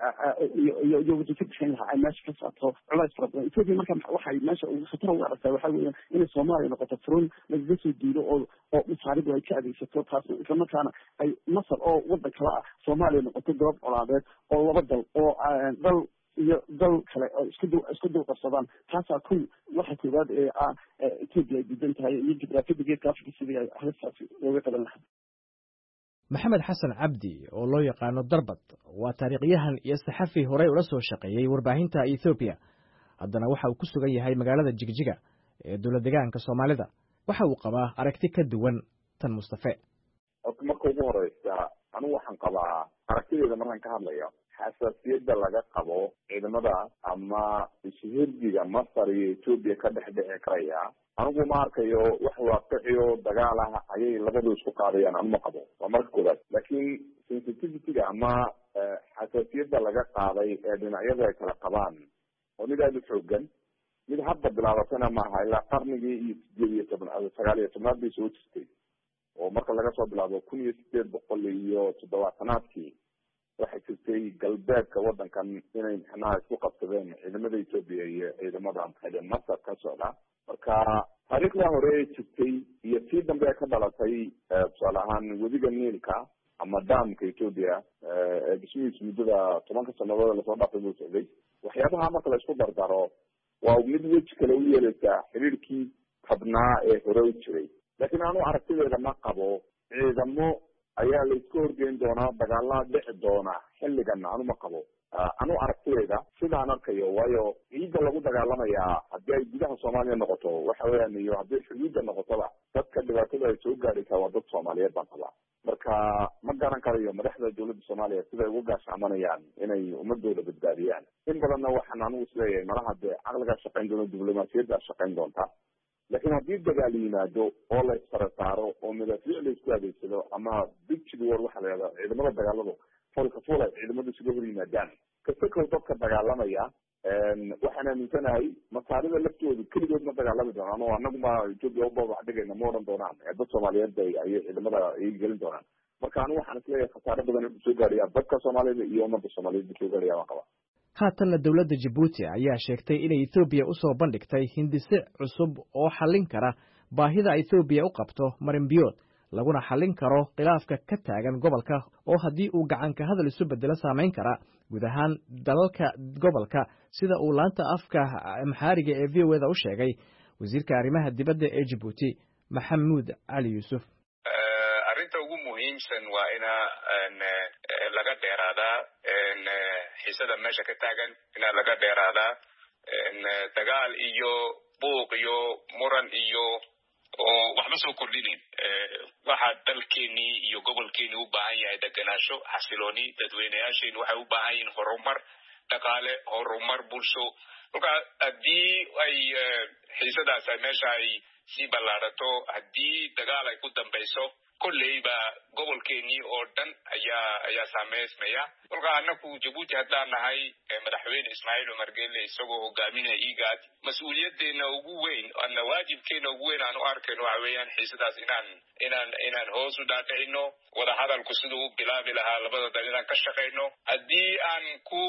iyo wadajirka dhexeeya ay meesha ka saarto culays fara badan Ethiopia marka waxay meesha ugu khatar uga aragtaa waxaa weeye in Soomaaliya noqoto furun laga soo diido oo masaaridu ay ka adeegsato taas isla markaana ay Masar oo wadan kale ah Soomaaliya noqoto goob colaadeed oo laba dal oo dal iyo dal kale oo isku dul qabsadaan taasaa ku waxa koowaad ee Ethiopia ay diidan tahay iyo jibraafida geedka Afrika sidii ay halistaasi looga qaban lahaa Maxamed Xasan Cabdi oo loo yaqaano Darbad waa taariikhyahan iyo saxafi horey ula soo shaqeeyay warbaahinta Ethiopia haddana waxa uu ku sugan yahay magaalada Jigjiga ee dowlad deegaanka Soomaalida waxa uu qabaa aragti ka duwan tan Mustafa marka ugu horeysa anigu waxaan qabaa aragtideeda markaan ka hadlayo xasaasiyadda laga qabo ciidamada ama ishirdiga Masar iyo Ethiopia ka dhexdhexi karaya anigu ma arkayo wax waaqiciyo dagaal ah ayay labadu isku qaadayaan ama ma qabo waa marka koowaad laakiin sensitivity-ga ama xasaasiyadda laga qaaday ee dhinacyadu ay kala qabaan oo mid aada u xoogan mid hadda bilaabatana maaha ilaa qarnigii iyo 19 bay soo jirtay oo marka laga soo bilaabo 1870 waxay jirtay galbeedka wadankan inay mixnaha isku qabsadeen ciidamada Ethiopia iyo ciidamada Masar ka socda marka taariikhda hore jirtay iyo tii dambe ka dhalatay tusaale ahaan wadiga Niilka ama daamka Ethiopia dhismihiisa muddada 10 sanadood lasoo dhaafay buu socday waxyaabaha marka la isku dardaro waa mid weji kale u yeelaysa xiriirkii tabnaa ee hore u jiray laakiin aanu aragtideeda ma qabo ciidamo ayaa la isku horgeyn doonaa dagaalada dhici doona xilligan aanu ma qabo anu aragtidayda sidaan arkayo waayo ciidda lagu dagaalamayaa haddii ay gudaha soomaaliya noqoto waxa weeyaan iyo haddii xuduudda noqotoba dadka dhibaatada ay soo gaadhaysaa waa dad soomaaliyeed baan qabaa marka ma garan karayo madaxda dowladda soomaaliya siday ugu gaashaamanayaan inay ummadooda badbaadiyaan in badanna waxaan anigu isleeyahay malaha dee caqligaa shaqayn doona diblomaasiyaddaa shaqayn doonta laakiin haddii dagaal yimaado oo la isfara saaro oo madaafiic la isku adeegsado ama big war waxaa la yihahdaa ciidamada dagaaladu folkaful ay ciidamadu isuga hor yimaadaan kasakow dadka dagaalamaya waxaan aaminsanahay masaarida laftoodu keligood ma dagaalami doonaan oo anaguma ethiopia ubabax dhigayna ma odhan doonaan dad soomaaliyeed ayay ciidamada ay gelin doonaan marka anigu waxaan isleeyahay khasaare badan inuu soo gaadhaya dadka soomaalida iyo ummadda soomaaliyeed buu soo gaadhaya baan qabaa haatanna dowladda Djibouti ayaa sheegtay inay Ethiopia u soo bandhigtay hindise cusub oo xallin kara baahida Ethiopia u qabto marinbiyood laguna xallin karo khilaafka ka taagan gobolka oo haddii uu gacan ka hadal isu bedelo saameyn kara guud ahaan dalalka gobolka sida uu laanta afka Amhariga ee VOA u sheegay wasiirka arrimaha dibadda ee Djibouti Maxamuud Cali Yuusuf arrinta ugu muhiimsan waa ina laga dheeraadaa xiisada meesha ka taagan ina laga dheeraadaa dagaal iyo buuq iyo muran iyo oo waxba soo kordhinin waxa dalkeenii iyo gobolkeenii u baahan yahay deganaansho xasilooni dadweynayaasheen waxay u baahan yihiin horumar dhaqaale horumar bulsho marka haddii ay xiisadaas ay meesha ay sii ballaadhato haddii dagaal ay ku dambayso kolleyba gobolkeenii oo dhan ayaa saameysmaya marka anaku Djibouti haddaan nahay madaxweyne Ismaaciil Cumar Geelle isagoo hogaaminaya IGAD mas-uuliyadeena ugu weyn ana waajibkeena ugu weyn aan u arkayno waxa weeyaan xiisadaas inaan hoos u dhaadhicino wada hadalku siduu u bilaabi lahaa labada dal inaan ka shaqayno haddii aan ku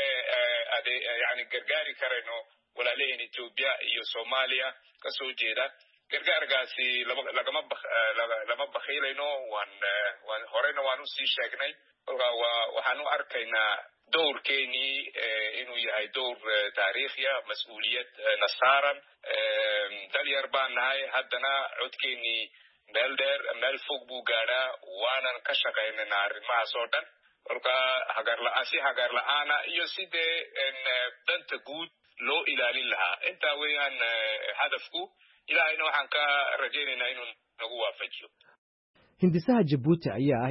yani gargaari karayno walaalaheen Ethiopia iyo Soomaaliya kasoo jeeda gargaarkaasi lama bakhiilayno horeyna waan usii sheegnay waxaan u arkaynaa dowrkeenii inuu yahay dowr taariikhiya mas-uuliyad na saaran dalyar baan nahay haddana codkeenii meel fog buu gaadhaa waanan ka shaqaynayna arrimahaas oo dhan marka si hagaar la-aana iyo sidee danta guud loo ilaalin lahaa intaa weeyaan hadafku ilaahayna waxaan ka rajaynaynaa inuu nagu waafajiyo hindisaha Djibouti ayaa ah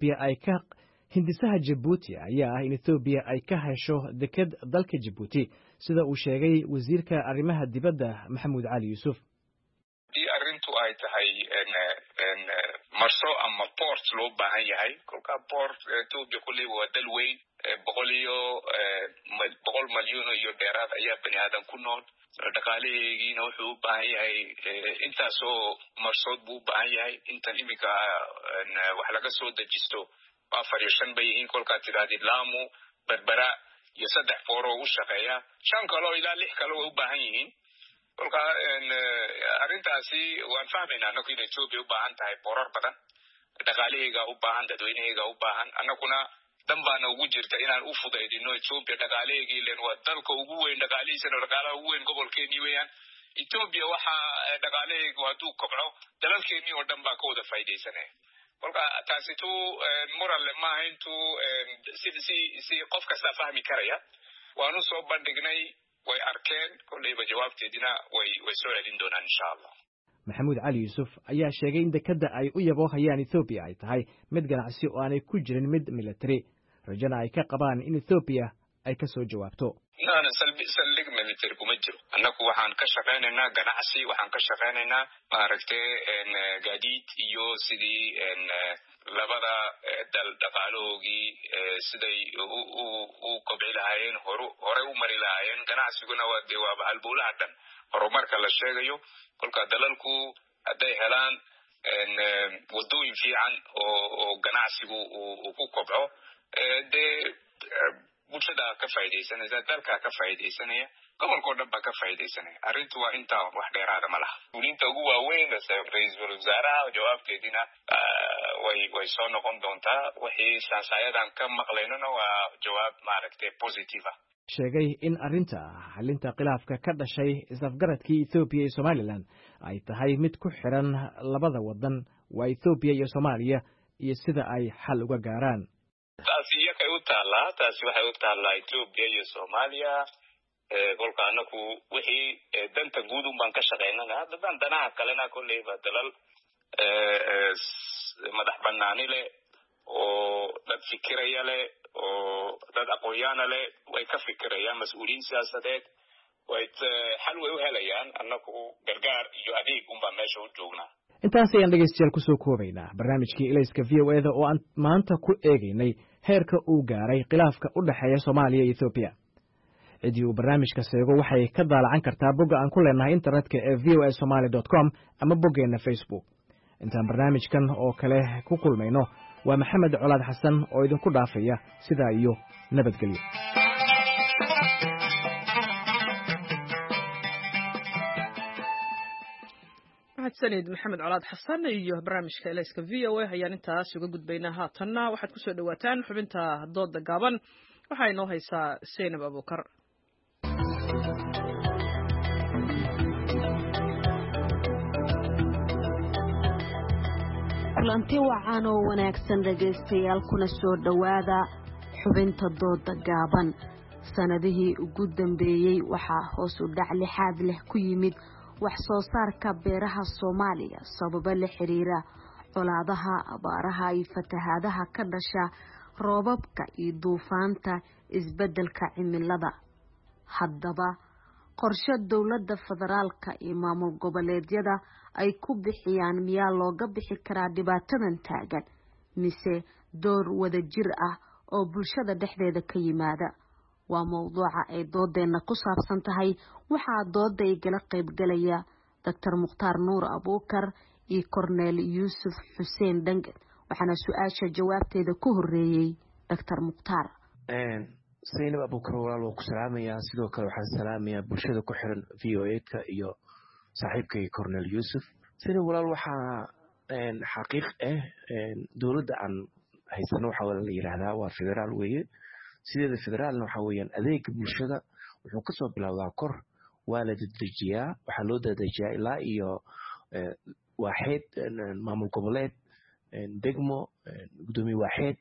in Ethiopia ay ka hesho deked dalka Djibouti sida uu sheegay wasiirka arrimaha dibadda Maxamuud Cali Yuusuf haddii arrintu ay tahay marso ama port loo baahan yahay kolka port Ethiopia kulli waa dal weyn 100 malyan iyo dheeraad ayaa bani aadan ku nool dhaqaalaheegiina wuxuu u baahan yahay intaasoo marsood buu u baahan yahay intan imika wax laga soo dejisto 4-5 bay yihiin kolkaa tirahdid Lamu Berbera iyo 3 fooro u shaqeeya 5 kaloo ilaa 6 kaloo way u baahan yihiin kolka arrintaasi waan fahmaynaa anaku in Ethiopia u baahan tahay boorar badan dhaqaalaheega u baahan dadweynaheega u baahan anakuna dan baana ugu jirta inaan u fudaydino Ethiopia dhaqaalaheegii leen waa dalka ugu weyn dhaqaalihiisana dhaqaalaha ugu weyn gobolkeenii weeyaan Ethiopia waxa dhaqaalaheegu hadduu kobco dalalkeenii oo dhan baa ka wada faa'iidaysanaya kolka taasi muran maaha intuu si qof kasta fahmi karaya waanu soo bandhignay way arkeen kolleyba jawaabteedina way soo celin doonaan insha Allah Maxamuud Cali Yuusuf ayaa sheegay in dekada ay u yaboohayaan Ethiopia ay tahay mid ganacsi oo aanay ku jirin mid military rajana ay ka qabaan in Ethiopia ay ka soo jawaabto saldhig military kuma jiro annagu waxaan ka shaqaynaynaa ganacsi waxaan ka shaqaynaynaa maaragtay gaadiid iyo sidii labada dal dhaqaalahoogii siday u kobci lahaayeen hore u mari lahaayeen ganacsiguna waa halbowlaha dhan horumarka la sheegayo kolka dalalku hadday helaan wadooyin fiican oo ganacsigu uu ku kobco dee bulshada ka faa'iidaysanaysa dalka ka faa'iidaysanaya gobolkoo dhan baa ka faa'iidaysanaya arrintu waa intaa wax dheeraada ma laha fulinta ugu waaweyn ra-iisul wasaaraha jawaabteedina way soo noqon doontaa wixii saasaayadan ka maqlaynona waa jawaab maaragtay positive ah sheegay in arrinta xalinta khilaafka ka dhashay isafgaradkii Ethiopia iyo Somaliland ay tahay mid ku xiran labada wadan waa Ethiopia iyo Soomaaliya iyo sida ay xal uga gaaraan taasi iyakay u taallaa taasi waxay u taallaa Ethiopia iyo Soomaaliya kolka anaku wixii danta guud un baan ka shaqeynaa haddaan danaha kalena kolleyba dalal madax banaani leh oo dad fikiraya leh oo dad aqoon-yahan leh way ka fikirayaan mas'uuliyiin siyaasadeed way xal way u helayaan anaku gargaar iyo adeeg un baan meesha u joognaa. intaas ayaan dhegeystayaal kusoo koobaynaa barnaamijkii ilayska VOA-da oo aan maanta ku eegaynay heerka uu gaaray khilaafka u dhexeeya Soomaaliya iyo Ethiopia. cidii uu barnaamijka seego waxay ka daalacan kartaa bogga aan ku leenahay internetka ee voasomali.com ama boggeena Facebook. intaan barnaamijkan oo kale ku kulmayno waa Maxamed Colaad Xasan oo idinku dhaafaya sidaa iyo nabadgelyo. mahadsanid Maxamed Colaad Xasan iyo barnaamijka ilayska VOA ayaan intaas uga gudbaynaa haatanna waxaad ku soo dhawaataan xubinta dooda gaaban waxaa inoo haysaa Seynab Abuukar. kulanti wacan oo wanaagsan dhagaystayaal kuna soo dhawaada xubinta dooda gaaban. sanadihii ugu dambeeyay waxaa hoos u dhac lixaad leh ku yimid wax soo saarka beeraha Soomaaliya sababo la xiriira colaadaha, abaaraha iyo fatahaadaha ka dhasha roobabka iyo duufaanta isbeddelka cimilada. haddaba qorshe dowladda federaalka iyo maamul goboleedyada ay ku bixiyaan miyaa looga bixi karaa dhibaatadan taagan mise door wada jir ah oo bulshada dhexdeeda ka yimaada? waa mowduuca ay doodeena ku saabsan tahay. waxaa dooda igala qaybgalaya Dr. Mukhtaar Nuur Abuukar iyo Cornel Yuusuf Xuseen Dangan. waxaana su-aasha jawaabteeda ku horeeyay Dr. Mukhtaar. Seynab Abuukar walaal waan ku salaamayaa, sidoo kale waxaan salaamayaa bulshada ku xiran VOA-ka iyo saaxiibkay Cornel Yuusuf. Seynab walaal waxaa xaqiiq dowladda aan haysano waxaa la yiraahdaa waa federaal weeye. sideeda federaalna waxa weeyaan adeega bulshada wuxuu ka soo bilowdaa kor waa la dedejiyaa, waxaa loo dedejiyaa ilaa iyo waaxeed maamul goboleed degmo gudoomiye waaxeed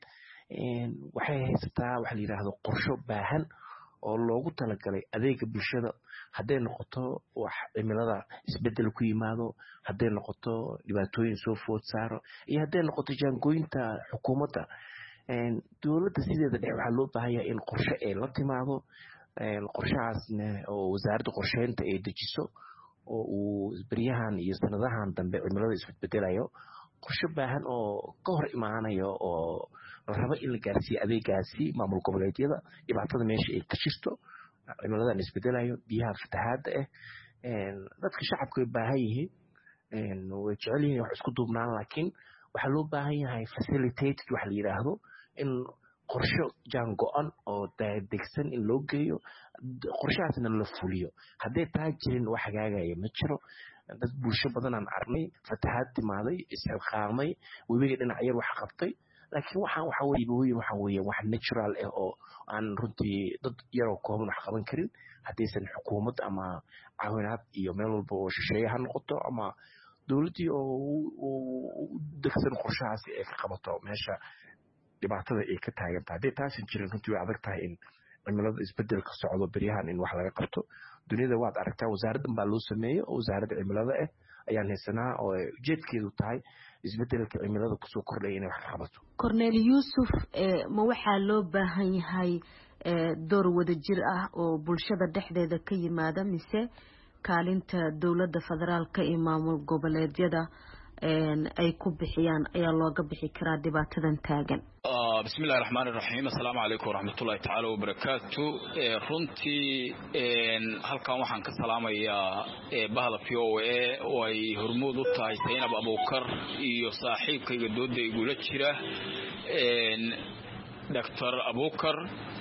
waxay haysataa waxa la yiraahdo qorsho baahan oo loogu talagalay adeega bulshada, hadday noqoto wax cimilada isbedel ku yimaado, hadday noqoto dhibaatooyin soo food saaro, iyo hadday noqoto jaangooyinta xukuumadda. dowladda sideeda dhexe waxaa loo baahan yahay in qorshe ay la timaado, qorshahaasna oo wasaaradda qorsheynta ay dejiso oo uu beryahan iyo sanadahan dambe cimilada isbedbedelayo, qorshe baahan oo ka hor imaanayo oo la rabo in la gaarsiiyo adeegaasi maamul goboleedyada dhibaatada meesha ay ka jirto, cimiladan isbedelayo, biyaha fatahaadda dadka shacabka way baahan yihiin, way jecel yihiin wax isku duubnaan, laakiin waxaa loo baahan yahay facilitated wax la yiraahdo in qorshe jaan go-an oo degsan in loo geeyo, qorshahaasna la fuliyo. hadday taa jirin wax hagaagaya ma jiro. dad bulsho badan aan arnay fatahaad timaaday, isxilqaamay, webiga dhinac yar wax qabtay, laakiin waxa weeye wax natural ah oo aan runtii dad yaroo kooban wax qaban karin haddaysan xukuumad ama caawinaad iyo meel walba oo shisheeye ha noqoto ama dowladdii oo degsan qorshahaasi ay ka qabato meesha dhibaatada ay ka taagan tahay. hadday taasan jirin runtii way adag tahay in cimilada isbedelka socdo beryahan in wax laga qabto. duniyada waad aragtaa wasaaraddan baa loo sameeyey oo wasaaradda cimilada ayaan haysanaa oo ujeedkeedu tahay isbedelka cimilada kusoo kordhaya inay wax ka qabato. Cornel Yuusuf, ma waxaa loo baahan yahay door wada jir ah oo bulshada dhexdeeda ka yimaada mise kaalinta dowladda federaalka iyo maamul goboleedyada ay ku bixiyaan ayaa looga bixi karaa dhibaatadan taagan? bismillahi raxmaani raxiim. assalaamu calaykum waraxmatullahi tacaala wabarakaatu. runtii halkan waxaan ka salaamayaa bahda VOA oo ay hormuud u tahay Seynab Abuukar iyo saaxiibkayga dooda igula jira Dr. Abuukar.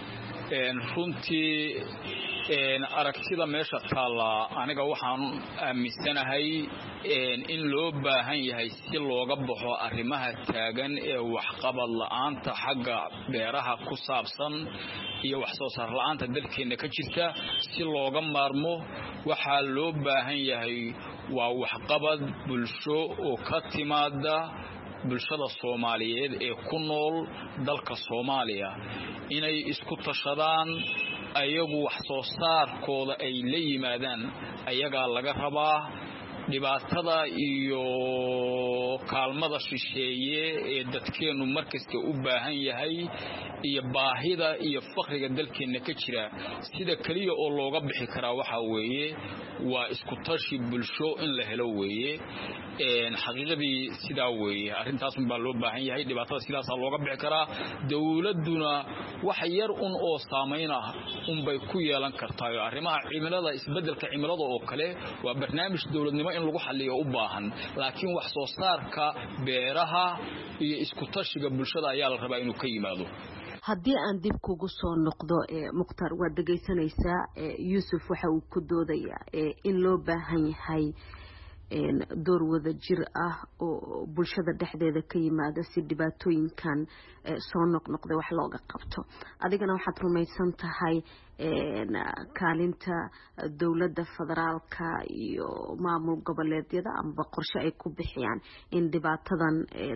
runtii aragtida meesha taala aniga waxaan aaminsanahay in loo baahan yahay si looga baxo arrimaha taagan ee waxqabad la'aanta xagga beeraha ku saabsan iyo wax soo saar la'aanta dalkeena ka jirta. si looga maarmo waxaa loo baahan yahay waa waxqabad bulsho oo ka timaada bulshada Soomaaliyeed ee ku nool dalka Soomaaliya inay isku tashadaan ayagu wax soo saarkooda ay la yimaadaan ayaga laga rabaa dhibaatada iyo kaalmada shisheeye ee dadkeenu markasta u baahan yahay iyo baahida iyo faqriga dalkeena ka jira sida kaliya oo looga bixi karaa waxa weeye waa isku tashi bulsho in la helo weeye xaqiiqadii sida weeye arintaas baa loo baahan yahay dhibaatada sidaas looga bixi karaa dawladuna wax yar oo saameyn ah bay ku yeelan kartaa arrimaha cimilada isbedelka cimilada oo kale waa barnaamij dawladnimo in lagu xalliyo u baahan laakiin wax soo saarka beeraha iyo isku tashiga bulshada ayaa la rabaa inuu ka yimaado haddii aan dib kugu soo noqdo Mukhtaar waad dhageysanaysaa Yuusuf waxa uu ku doodayaa in loo baahan yahay door wada jir ah oo bulshada dhexdeeda ka yimaada si dhibaatooyinkan soo noqnoqday wax looga qabto adigana waxaad rumaysan tahay kaalinta dawladda federaalka iyo maamul goboleedyada amba qorshe ay ku bixiyaan in dhibaatadan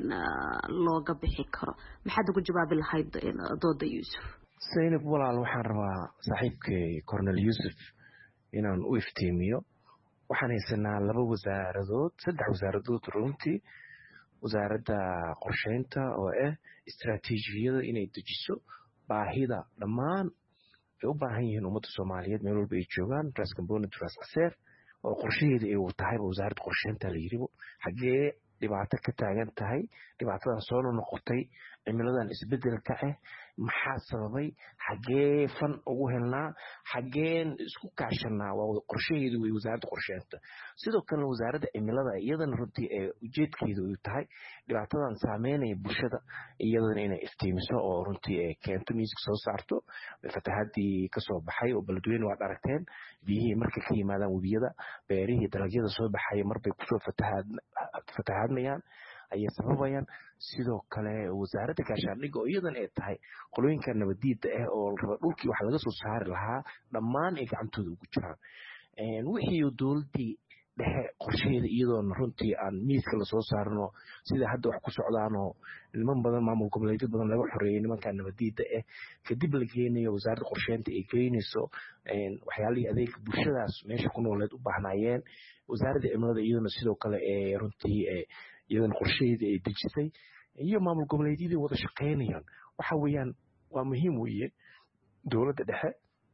looga bixi karo maxaad ugu jawaabi lahayd dooda Yuusuf Zainab walaal waxaan rabaa saaxiibkay Cornel Yuusuf inaan u iftiimiyo waxaan haysanaa 2 wasaaradood 3 wasaaradood runtii wasaaradda qorsheynta oo istiraatiijiyada inay dejiso baahida dhammaan ay u baahan yihiin ummadda Soomaaliyeed meel walba ay joogaan ras component ras aseer oo qorsheeyada ay tahay wasaaradda qorsheynta la yiribo xagee dhibaato ka taagan tahay dhibaatadan soo noqotay cimiladan isbedelka maxaa sababay xagee fan ugu helnaa xageen isku kaashanaa waa qorsheeyadu way wasaaradda qorsheynta sidoo kale wasaaradda cimilada iyadana runtii ujeedkeedu uu tahay dhibaatadan saameynaya bulshada iyadana inay iftiimiso oo runtii keento miiska soo saarto fatahaadii ka soo baxay oo baladweyne waa aragteen biyihii markay ka yimaadaan webiyada beerihii dalagyada soo baxay marbay kusoo fatahaadmayaan ayay sababayaan sidoo kale wasaaradda gaashaandhigga oo iyadan ay tahay qolooyinka nabadiida oo raba dhulkii wax laga soo saari lahaa dhammaan ay gacantooda ugu jiraan wixii dawladii dhexe qorsheeda iyadoona runtii aan miiska la soo saarno sida hadda wax ku socdaanoo niman badan maamul goboleedyo badan laga xoreeyay nimanka nabadiida kadib la geenayo wasaaradda qorsheynta ay geynayso waxyaalihii adeega bulshadaas meesha ku nooleed u baahnaayeen wasaaradda cimilada iyadana sidoo kale runtii iyadana qorsheeda ay dejisay iyo maamul goboleedyadii wada shaqeynayaan waxa weeyaan waa muhiim weeye dawladda dhexe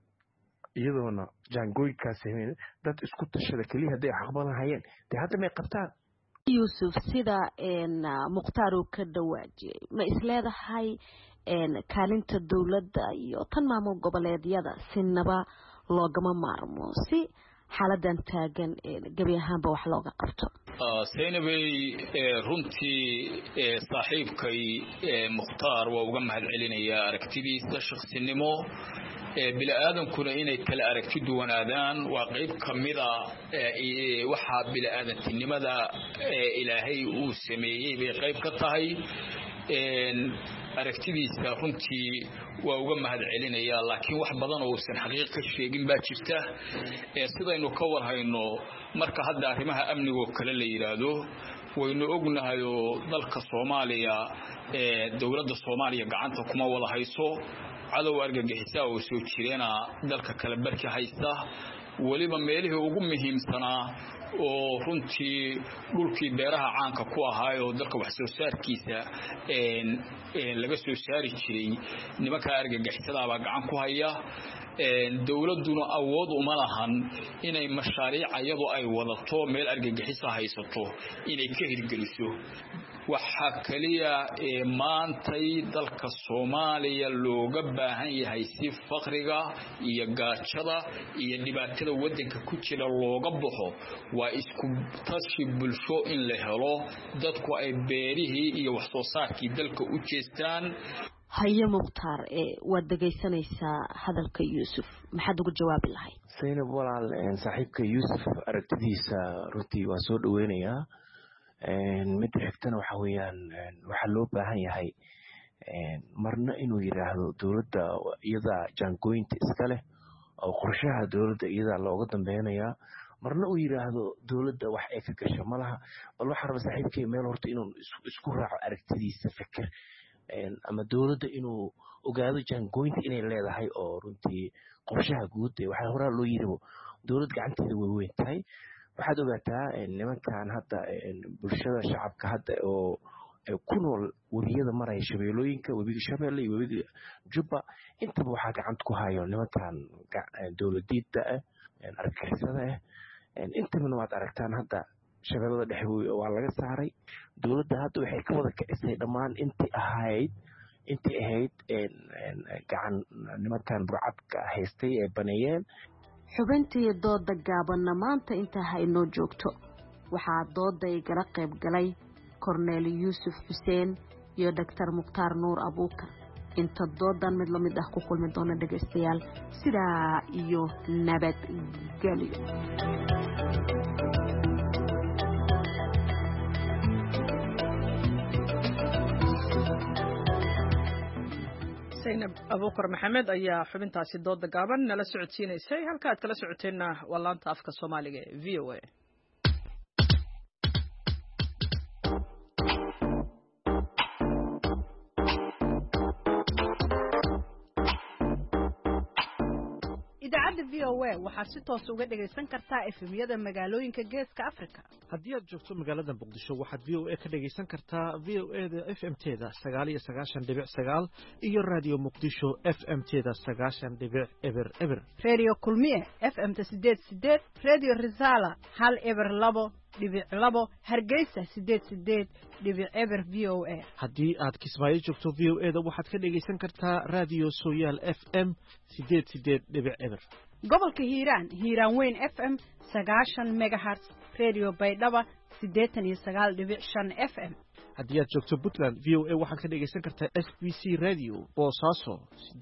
iyadoona jaangooyinkaas dad isku tashada kaliya hadday aqbalan hayeen dee hadda may qabtaan Yuusuf sida Mukhtaar uu ka dhawaajiyay ma isleedahay kaalinta dawladda iyo tan maamul goboleedyada sinaba loogama maarmo si xaaladan taagan gabi ahaanba wax looga qabto Zainabay runtii saaxiibkay Mukhtaar waa uga mahadcelinayaa aragtidiisa shakhsinimo bilaaadankuna inay kala aragti duwanaadaan waa qayb kamida waxa bilaadantinimada ilaahay uu sameeyay bay qayb ka tahay aragtidiisa runtii waa uga mahadcelinayaa laakiin wax badan oo uusan xaqiiq ka sheegin baa jirta sidaynu ka warhayno marka hadda arrimaha amniga kale la yiraahdo waynu ognahay dalka Soomaaliya dawladda Soomaaliya gacanta kuma wada hayso cadow argagixisa oo soo jireena dalka kala barki haysta waliba meelihii ugu muhiimsanaa oo runtii dhulkii beeraha caanka ku ahaa oo dalka wax soo saarkiisa laga soo saari jiray nimanka argagixisada baa gacan ku haya dawladuna awood uma lahan inay mashaariic iyadoo ay wadato meel argagixisa haysato inay ka hirgeliso waxa kaliya maantay dalka Soomaaliya looga baahan yahay si faqriga iyo gaajada iyo dhibaatada wadanka ku jira looga baxo waa isku tashi bulsho in la helo dadku ay beerihii iyo wax soo saarkii dalka u jeestaan haye Mukhtaar waad dhageysanaysaa hadalka Yuusuf maxaad ugu jawaabi lahayd Zainab walaal saaxiibka Yuusuf aragtidiisa runtii waa soo dhaweynayaa mid xigtana waxa weeyaan waxa loo baahan yahay marna inuu yiraahdo dawladda iyada jaangooyinta iska leh oo qorshaha dawladda iyada looga dambeynaya marna uu yiraahdo dowladda wax ay ka gasho malaha bal waxa raba saaxiibkay meel horta inuu isku raaco aragtidiisa fikir ama dowladda inuu ogaado jaangooynta inay leedahay oo runtii qorshaha guud waxa horaa loo yiri dowlad gacanteeda way weyn tahay waxaad ogaataa nimankan hadda bulshada shacabka hadda oo ku nool webiyada maraya shabeelooyinka webiga shabeelle iyo webiga jubba intaba waxaa gacanta ku hayo nimankan dowladiidda argagixisada intabana waad aragtaan hadda shabeellada dhexe waa laga saaray dowladda hadda waxay ka wada kicisay dhammaan intii ahayd gacan nimankan burcadka haystay ee baneeyeen xubintii dooda gaabanna maanta intaa haynoo joogto waxaa dooda igala qayb galay korneel yuusuf xuseen iyo doctor mukhtaar nuur abuukar inta doodan mid lamid ah ku kulmi doona dhegaystayaal sidaa iyo nabadgelyo zaynab abuukar maxamed ayaa xubintaasi dooda gaaban nala socodsiinaysay halka aad kala socoteenna waa laanta afka soomaaliga ee v o a idaacadda v o a waxaad si toos uga dhagaysan kartaa efemyada magaalooyinka geeska africa haddii aad joogto magaalada muqdisho waxaad v o a ka dhagaysan kartaa v o e da f m teda 9 iyo radio muqdisho f m teda 9.eber radio kulmiye f m ta 8 radio risala 102.2 hargeysa 88.eber v o a haddii aad kismaayo joogto v o e da waxaad ka dhagaysan kartaa radio sooyaal f m 88.eber gobolka hiiraan weyn f m 90 megahertz radio baydhaba 89.5 f m haddii aad joogto puntland v o a waxaad ka dhagaysan kartaa s b c radio boosaaso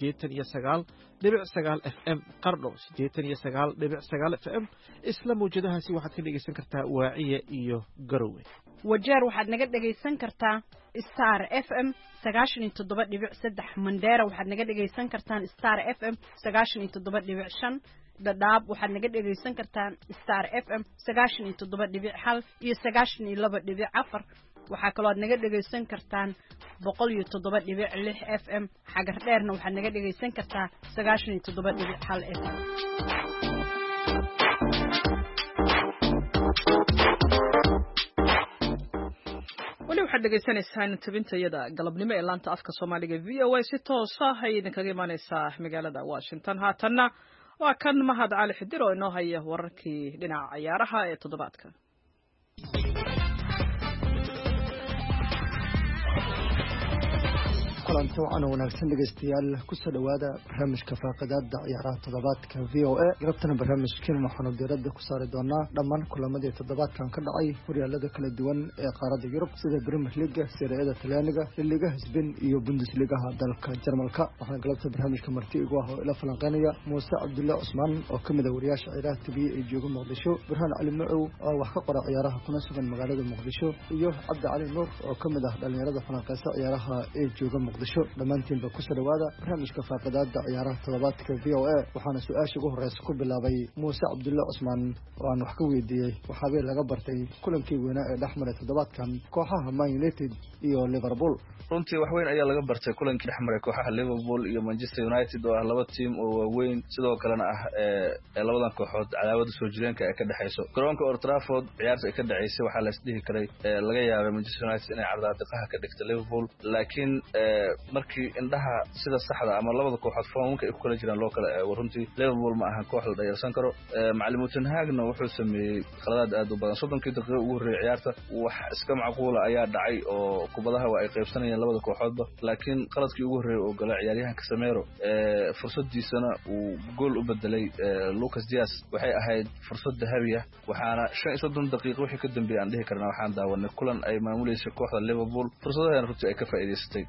89.9 f m qardho 89.9 f m isla mawjadahaasi waxaad ka dhagaysan kartaa waaciya iyo garowe wajeer waxaad naga dhagaysan kartaa star f m 97.3 mandheera waxaad naga dhagaysan kartaan star f m 97.5 dadaab waxaad naga dhagaysan kartaan star f m 97.1 iyo 92.4 waxaa kaloo aad naga dhagaysan kartaan 107.6 f m xagar dheerna waxaad naga dhagaysan kartaa 97.1 f m weli waxaad dhagaysanaysaan tabintayada galabnimo ee laanta afka soomaaliga v o a si toos ah ay idinkaga imaaneysaa magaalada washington haatanna waa kan mahad cali xidir oo inoo haya wararkii dhinaca ciyaaraha ee toddobaadka kulanti wacan oo wanaagsan dhegaystayaal kusoo dhowaada barnaamijka faaqadaada ciyaaraha toddobaadka v o a galabtana barnaamijkeena waxaanu diiradda ku saari doonaa dhammaan kulamadii toddobaadkan ka dhacay horyaalada kala duwan ee qaaradda yurub sida premier leaga siriyada talyaaniga ligaha sbain iyo bundesligaha dalka jarmalka waxaana galabta barnaamijka marti igu ah oo ila falanqeynaya muuse cabdulle cusmaan oo kamid ah wariyaasha ciyaaraha tv ee jooga muqdisho burhaan cali macow oo wax ka qora ciyaaraha kuna sugan magaalada muqdisho iyo cabdi cali nuur oo kamid ah dhalinyarada falanqeysa ciyaaraha ee jooga dhammaantiinba kusoo dhowaada barnaamijka faaqadaada ciyaaraha toddobaadka v o a waxaana su-aasha ugu horeysa ku bilaabay muuse cabdulle cusmaan oo aan wax ka weydiiyey waxaabay laga bartay kulankii weynaa ee dhex maray toddobaadkan kooxaha man united iyo liverpool runtii wax weyn ayaa laga bartay kulankii dhex maray kooxaha liverpool iyo manchester united oo ah laba tiim oo waaweyn sidoo kalena ah ee labadan kooxood cadaawada soo jireenka ee ka dhexayso garoonka Old Trafford ciyaarta ay ka dhaceysay waxaa la isdhihi karay laga yaabay manchester united inay cadaadiqaha ka dhigto liverpool laakiin markii indhaha sida saxda ama labada kooxood foomka ay ku kala jiraan loo kala eego runtii liverpool ma ahan koox la dhayalsan karo macallin Ten Hagna wuxuu sameeyey khaladaad aad u badan 30 daqiiqo ugu horreeyay ciyaarta wax iska macquula ayaa dhacay oo kubadaha waa ay qaybsanayeen labada kooxoodba laakiin qaladkii ugu horreeyay oo galay ciyaaryahanka Casemiro fursadiisana uu gool u bedelay Lucas Diaz waxay ahayd fursad dahabi ah waxaana 35 daqiiqo wixii ka dambeeyay aan dhihi karnaa waxaan daawanay kulan ay maamuleysay kooxda Liverpool fursadahan runtii ay ka faa'iideysatay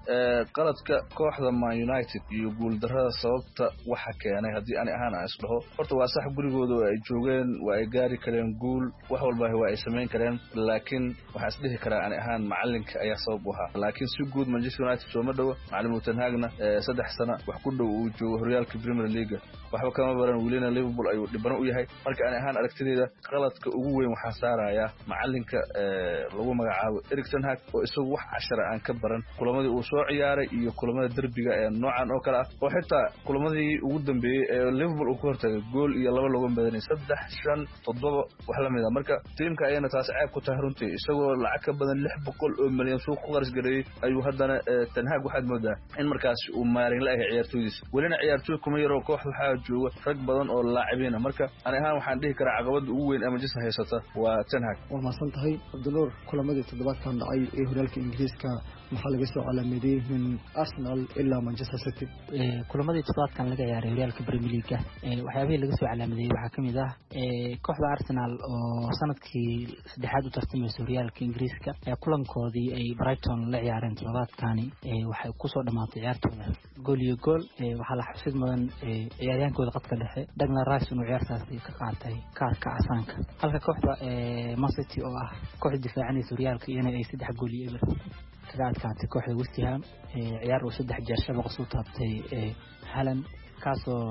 qaladka kooxda Man United iyo guuldarrada sababta waxa keenay haddii ani ahaan aan isdhaho horta waa sax gurigooda ay joogeen waa ay gaari kareen guul wax walba waa ay samayn kareen laakiin waxa isdhihi karaa ani ahaan macalinka ayaa sabab u ahaa laakiin si guud Manchester United soo ma dhawo macallin Ten Hagna 3 sano wax ku dhow uu joogo horyaalka Premier League waxba kama baran welina Liverpool ayuu dhibano u yahay marka ani ahaan aragtidayda qaladka ugu weyn waxa saaraya macalinka lagu magacaabo Erik ten Hag oo isagu wax 10 aan ka baran kulamadii uu soo ciyaaray iyo kulamada derbiga ee noocan oo kale ah oo xitaa kulamadii ugu dambeeyay ee Liverpool uu ku hortagay gool iyo 2 lagu badanay 3 5 7 wax la mid ah marka tiimka ayana taas ceeb ku tahay runtii isagoo lacag ka badan 600 oo milyan suuq ku qaris gareeyay ayuu haddana ten Hag waxaad moodaa in markaas uu maarin la yahay ciyaartoydiisa welina ciyaartoy kuma yaro koox waxa jooga rag badan oo laacibiina marka ani ahaan waxaan dhihi karaa caqabada ugu weyn ee Manchester haysata waa ten Hag waa maasan tahay Abdulnuur kulamadii toddobaadkan dhacay ee horyaalka Ingiriiska maxaa laga soo calaamaday min Arsenal ilaa Manchester City kulamadii toddobaadkan laga ciyaaray horyaalka Premier League waxyaabihii laga soo calaamaday waxaa kamid ah kooxda Arsenal oo sanadkii saddexaad u tartamayso horyaalka Ingiriiska kulankoodii ay Brighton la ciyaareen toddobaadkani waxay ku soo dhamaatay ciyaartooda gool iyo gool waxa la xasuusin mudan ciyaaryahankooda qadka dhexe Declan Rice inuu ciyaartaasi ka qaatay kaarka casaanka halka kooxda Man City oo ah kooxda difaacanaysa horyaalka iyana ay 3 gool iyo eber kaga adkaatay kooxda West Ham ciyaar uu 3 jeer shabaq soo taabtay Haaland kaasoo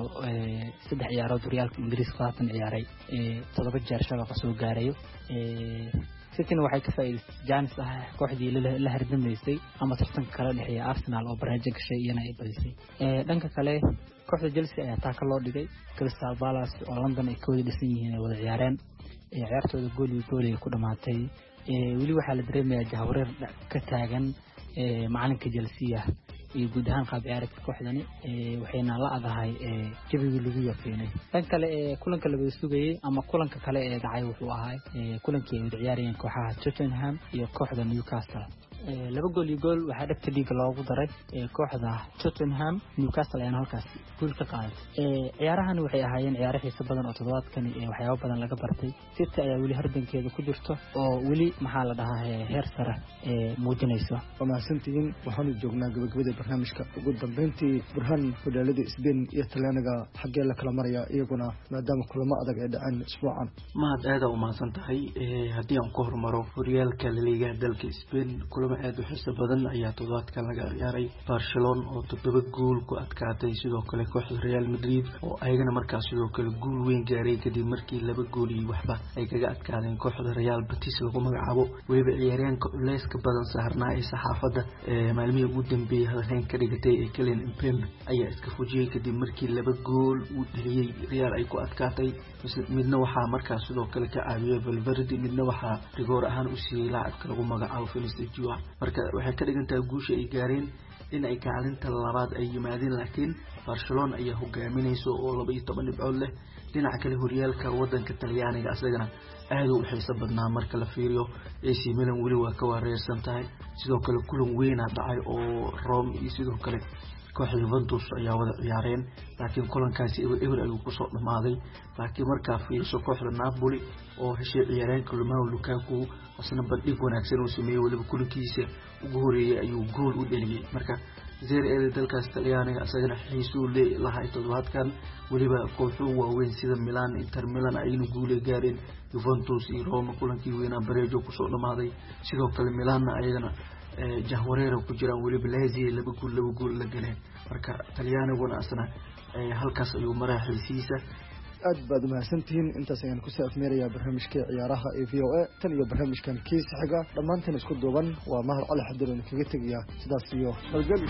3 ciyaarood horyaalka Ingiriiska qaatan ciyaaray 7 jeer shabaq soo gaarayo City waxay ka faa'iideysay Janis kooxdii la hardamaysay ama tartanka kala dhexeeya Arsenal oo barnaamij gashay iyana ay badisay dhanka kale kooxda Chelsea ayaa taa ka loo dhigay Crystal Palace oo London ay ka wada dhisan yihiin ay wada ciyaareen ciyaartooda gool iyo gool ay ku dhamaatay weli waxaa la dareemayaa jahwareer ka taagan macalinka Chelsea iyo guud ahaan qaab ciyaareedka kooxdani waxayna la adahay jabigii lagu yaqiinay tan kale kulanka la wada sugayay ama kulanka kale ee dhacay wuxuu ahaa kulankii ay wada ciyaarayeen kooxaha Tottenham iyo kooxda Newcastle 2 gool iyo gool waxaa dhagta dhiig loogu daray kooxda Tottenham Newcastle ayana halkaas gool ka qaaday ciyaarahan waxay ahaayeen ciyaaro xiiso badan oo toddobaadkan waxyaabo badan laga bartay City ayaa weli hardankeeda ku jirto oo weli maxaa la dhahaa heer sare muujinayso wanaagsantiin waxaanu joognaa gabagabada barnaamijka ugu dambeyntii burhan horyaalada Spain iyo Talyaaniga xagee la kala maraya iyaguna maadaama kulamo adag ay dhaceen isbuucan maad aad u maasan tahay haddii aan ku hormaro horyaalka La Liga dalka Spain kulamo aad u xiiso badan ayaa toddobaadkan laga ciyaaray Barcelona oo 7 gool ku adkaatay sidoo kale kooxda Real Madrid oo ayagana markaas sidoo kale gool weyn gaaray kadib markii 2 gool iyo waxba ay kaga adkaadeen kooxda Real Betis lagu magacaabo waliba ciyaaryahanka Uleska badan saarnaa ee saxaafada maalmihii ugu dambeeyay halkan ka dhigtay Kylian Mbappe ayaa iska fujiyay kadib markii 2 gool uu dhaliyay Real ay ku adkaatay midna waxa markaas sidoo kale ka caawiyay Valverde midna waxa rigoor ahaan u siiyay laacibka lagu magacaabo Vinicius Junior marka waxay ka dhigantaa guusha ay gaareen in ay kaalinta labaad ay yimaadeen laakiin Barcelona ayaa hogaaminayso oo 12 dhibcood leh dhinaca kale horyaalka wadanka Talyaaniga asagana aad u xiiso badnaa marka la fiiriyo AC Milan weli waa ka wareersan tahay sidoo kale kulan weyn dhacay oo Rome iyo sidoo kale kooxda Juventus ayaa wada ciyaareen laakiin kulankaasi eber ayuu ku soo dhamaaday laakiin marka fiiriso kooxda Napoli oo heshay ciyaaryahanka Romelu Lukaku asna bandhig wanaagsan uu sameeyay waliba kulankiisa ugu horeeyay ayuu gool u dhaliyay marka Serie A dalkaas Talyaaniga asagana xiiso leeyahay toddobaadkan waliba kooxuhu waaweyn sida Milan Inter Milan aynu guul gaareen Juventus iyo Roma kulankii weynaa Barejo ku soo dhamaaday sidoo kale Milan ayagana jahwareer ku jiraan waliba Lazio 2 gool la galeen marka Talyaaniguna asna halkaas ayuu maraa xiisiisa aad baad mahadsantihiin intaas ayaan ku saafmeerayaa barnaamijka ciyaaraha ee VOA tan iyo barnaamijkan kiis xiga dhammaanteen isku duuban waa mahad cali xadir oo kaga tagaya sidaas iyo halgal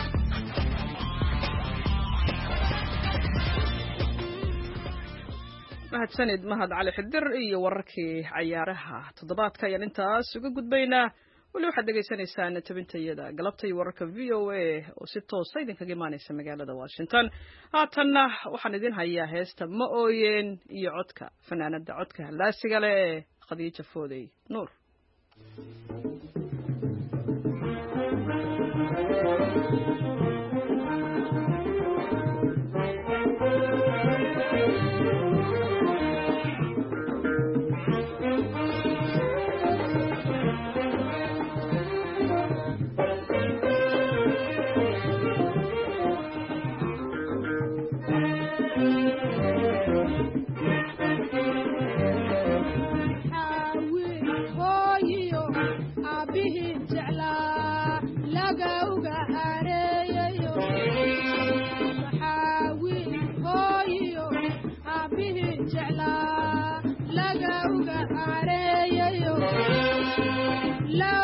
mahadsanid mahad cali xadir iyo wararkii ciyaaraha toddobaadka ayaan intaas uga gudbaynaa weli waxaad dhegaysanaysaan tabintayada galabta iyo wararka VOA oo si toosa idinkaga imaanaysa magaalada Washington haatanna waxaan idin hayaa heesta ma ooyeen iyo codka fanaanada codka laasiga leh Khadiija Foodey Nuur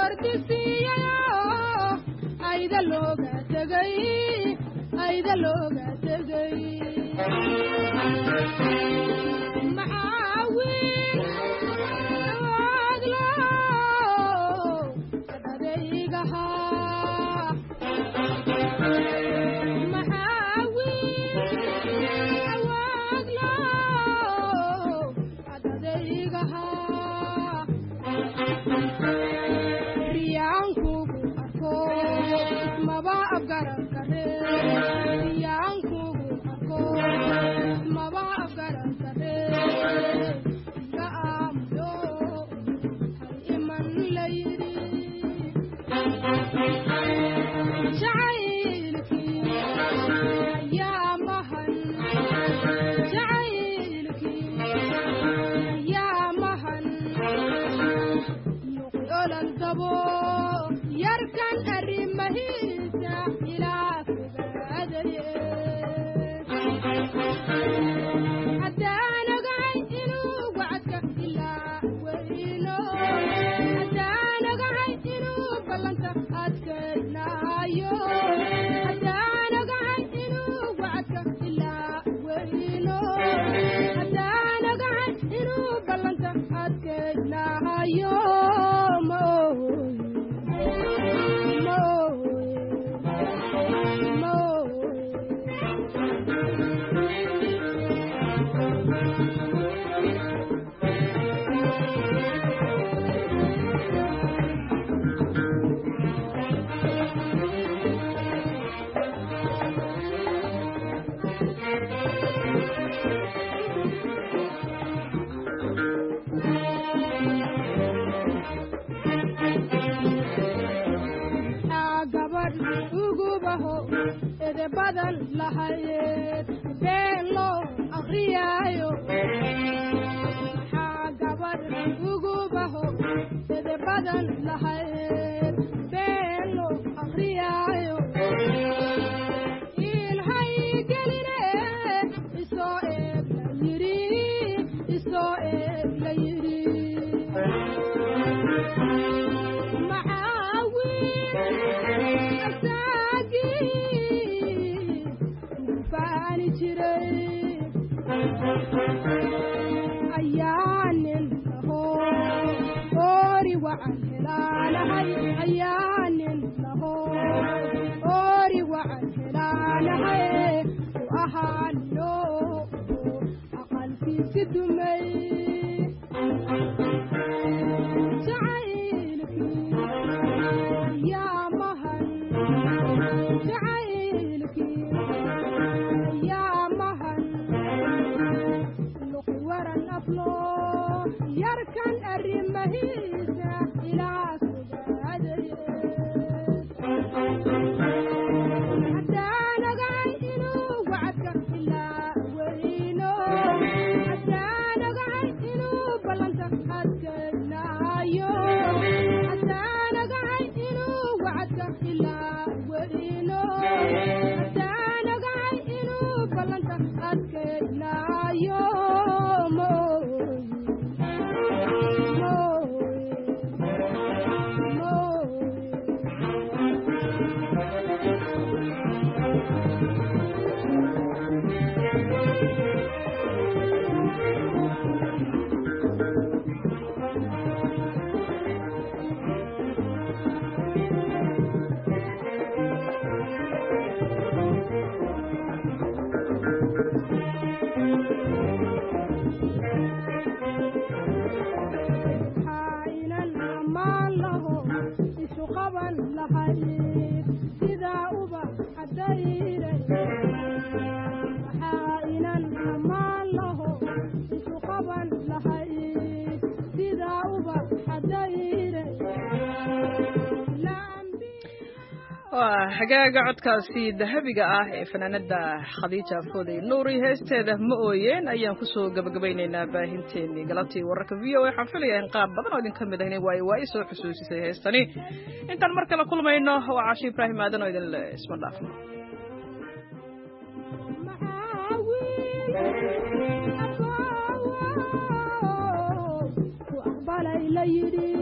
xagaaga codkaasi dahabiga ah ee fanaanada Khadija Foodey Nuuri heesteeda ma ooyeen ayaan ku soo gabagabaynaynaa baahinteennii galabtii wararka VOA xafilaya in qaab badan oo idin ka mid ah way soo xusuusisay heestani intaan mar kale kulmayno waa Caashi Ibraahim aadan oo idin la isma dhaafno la yiri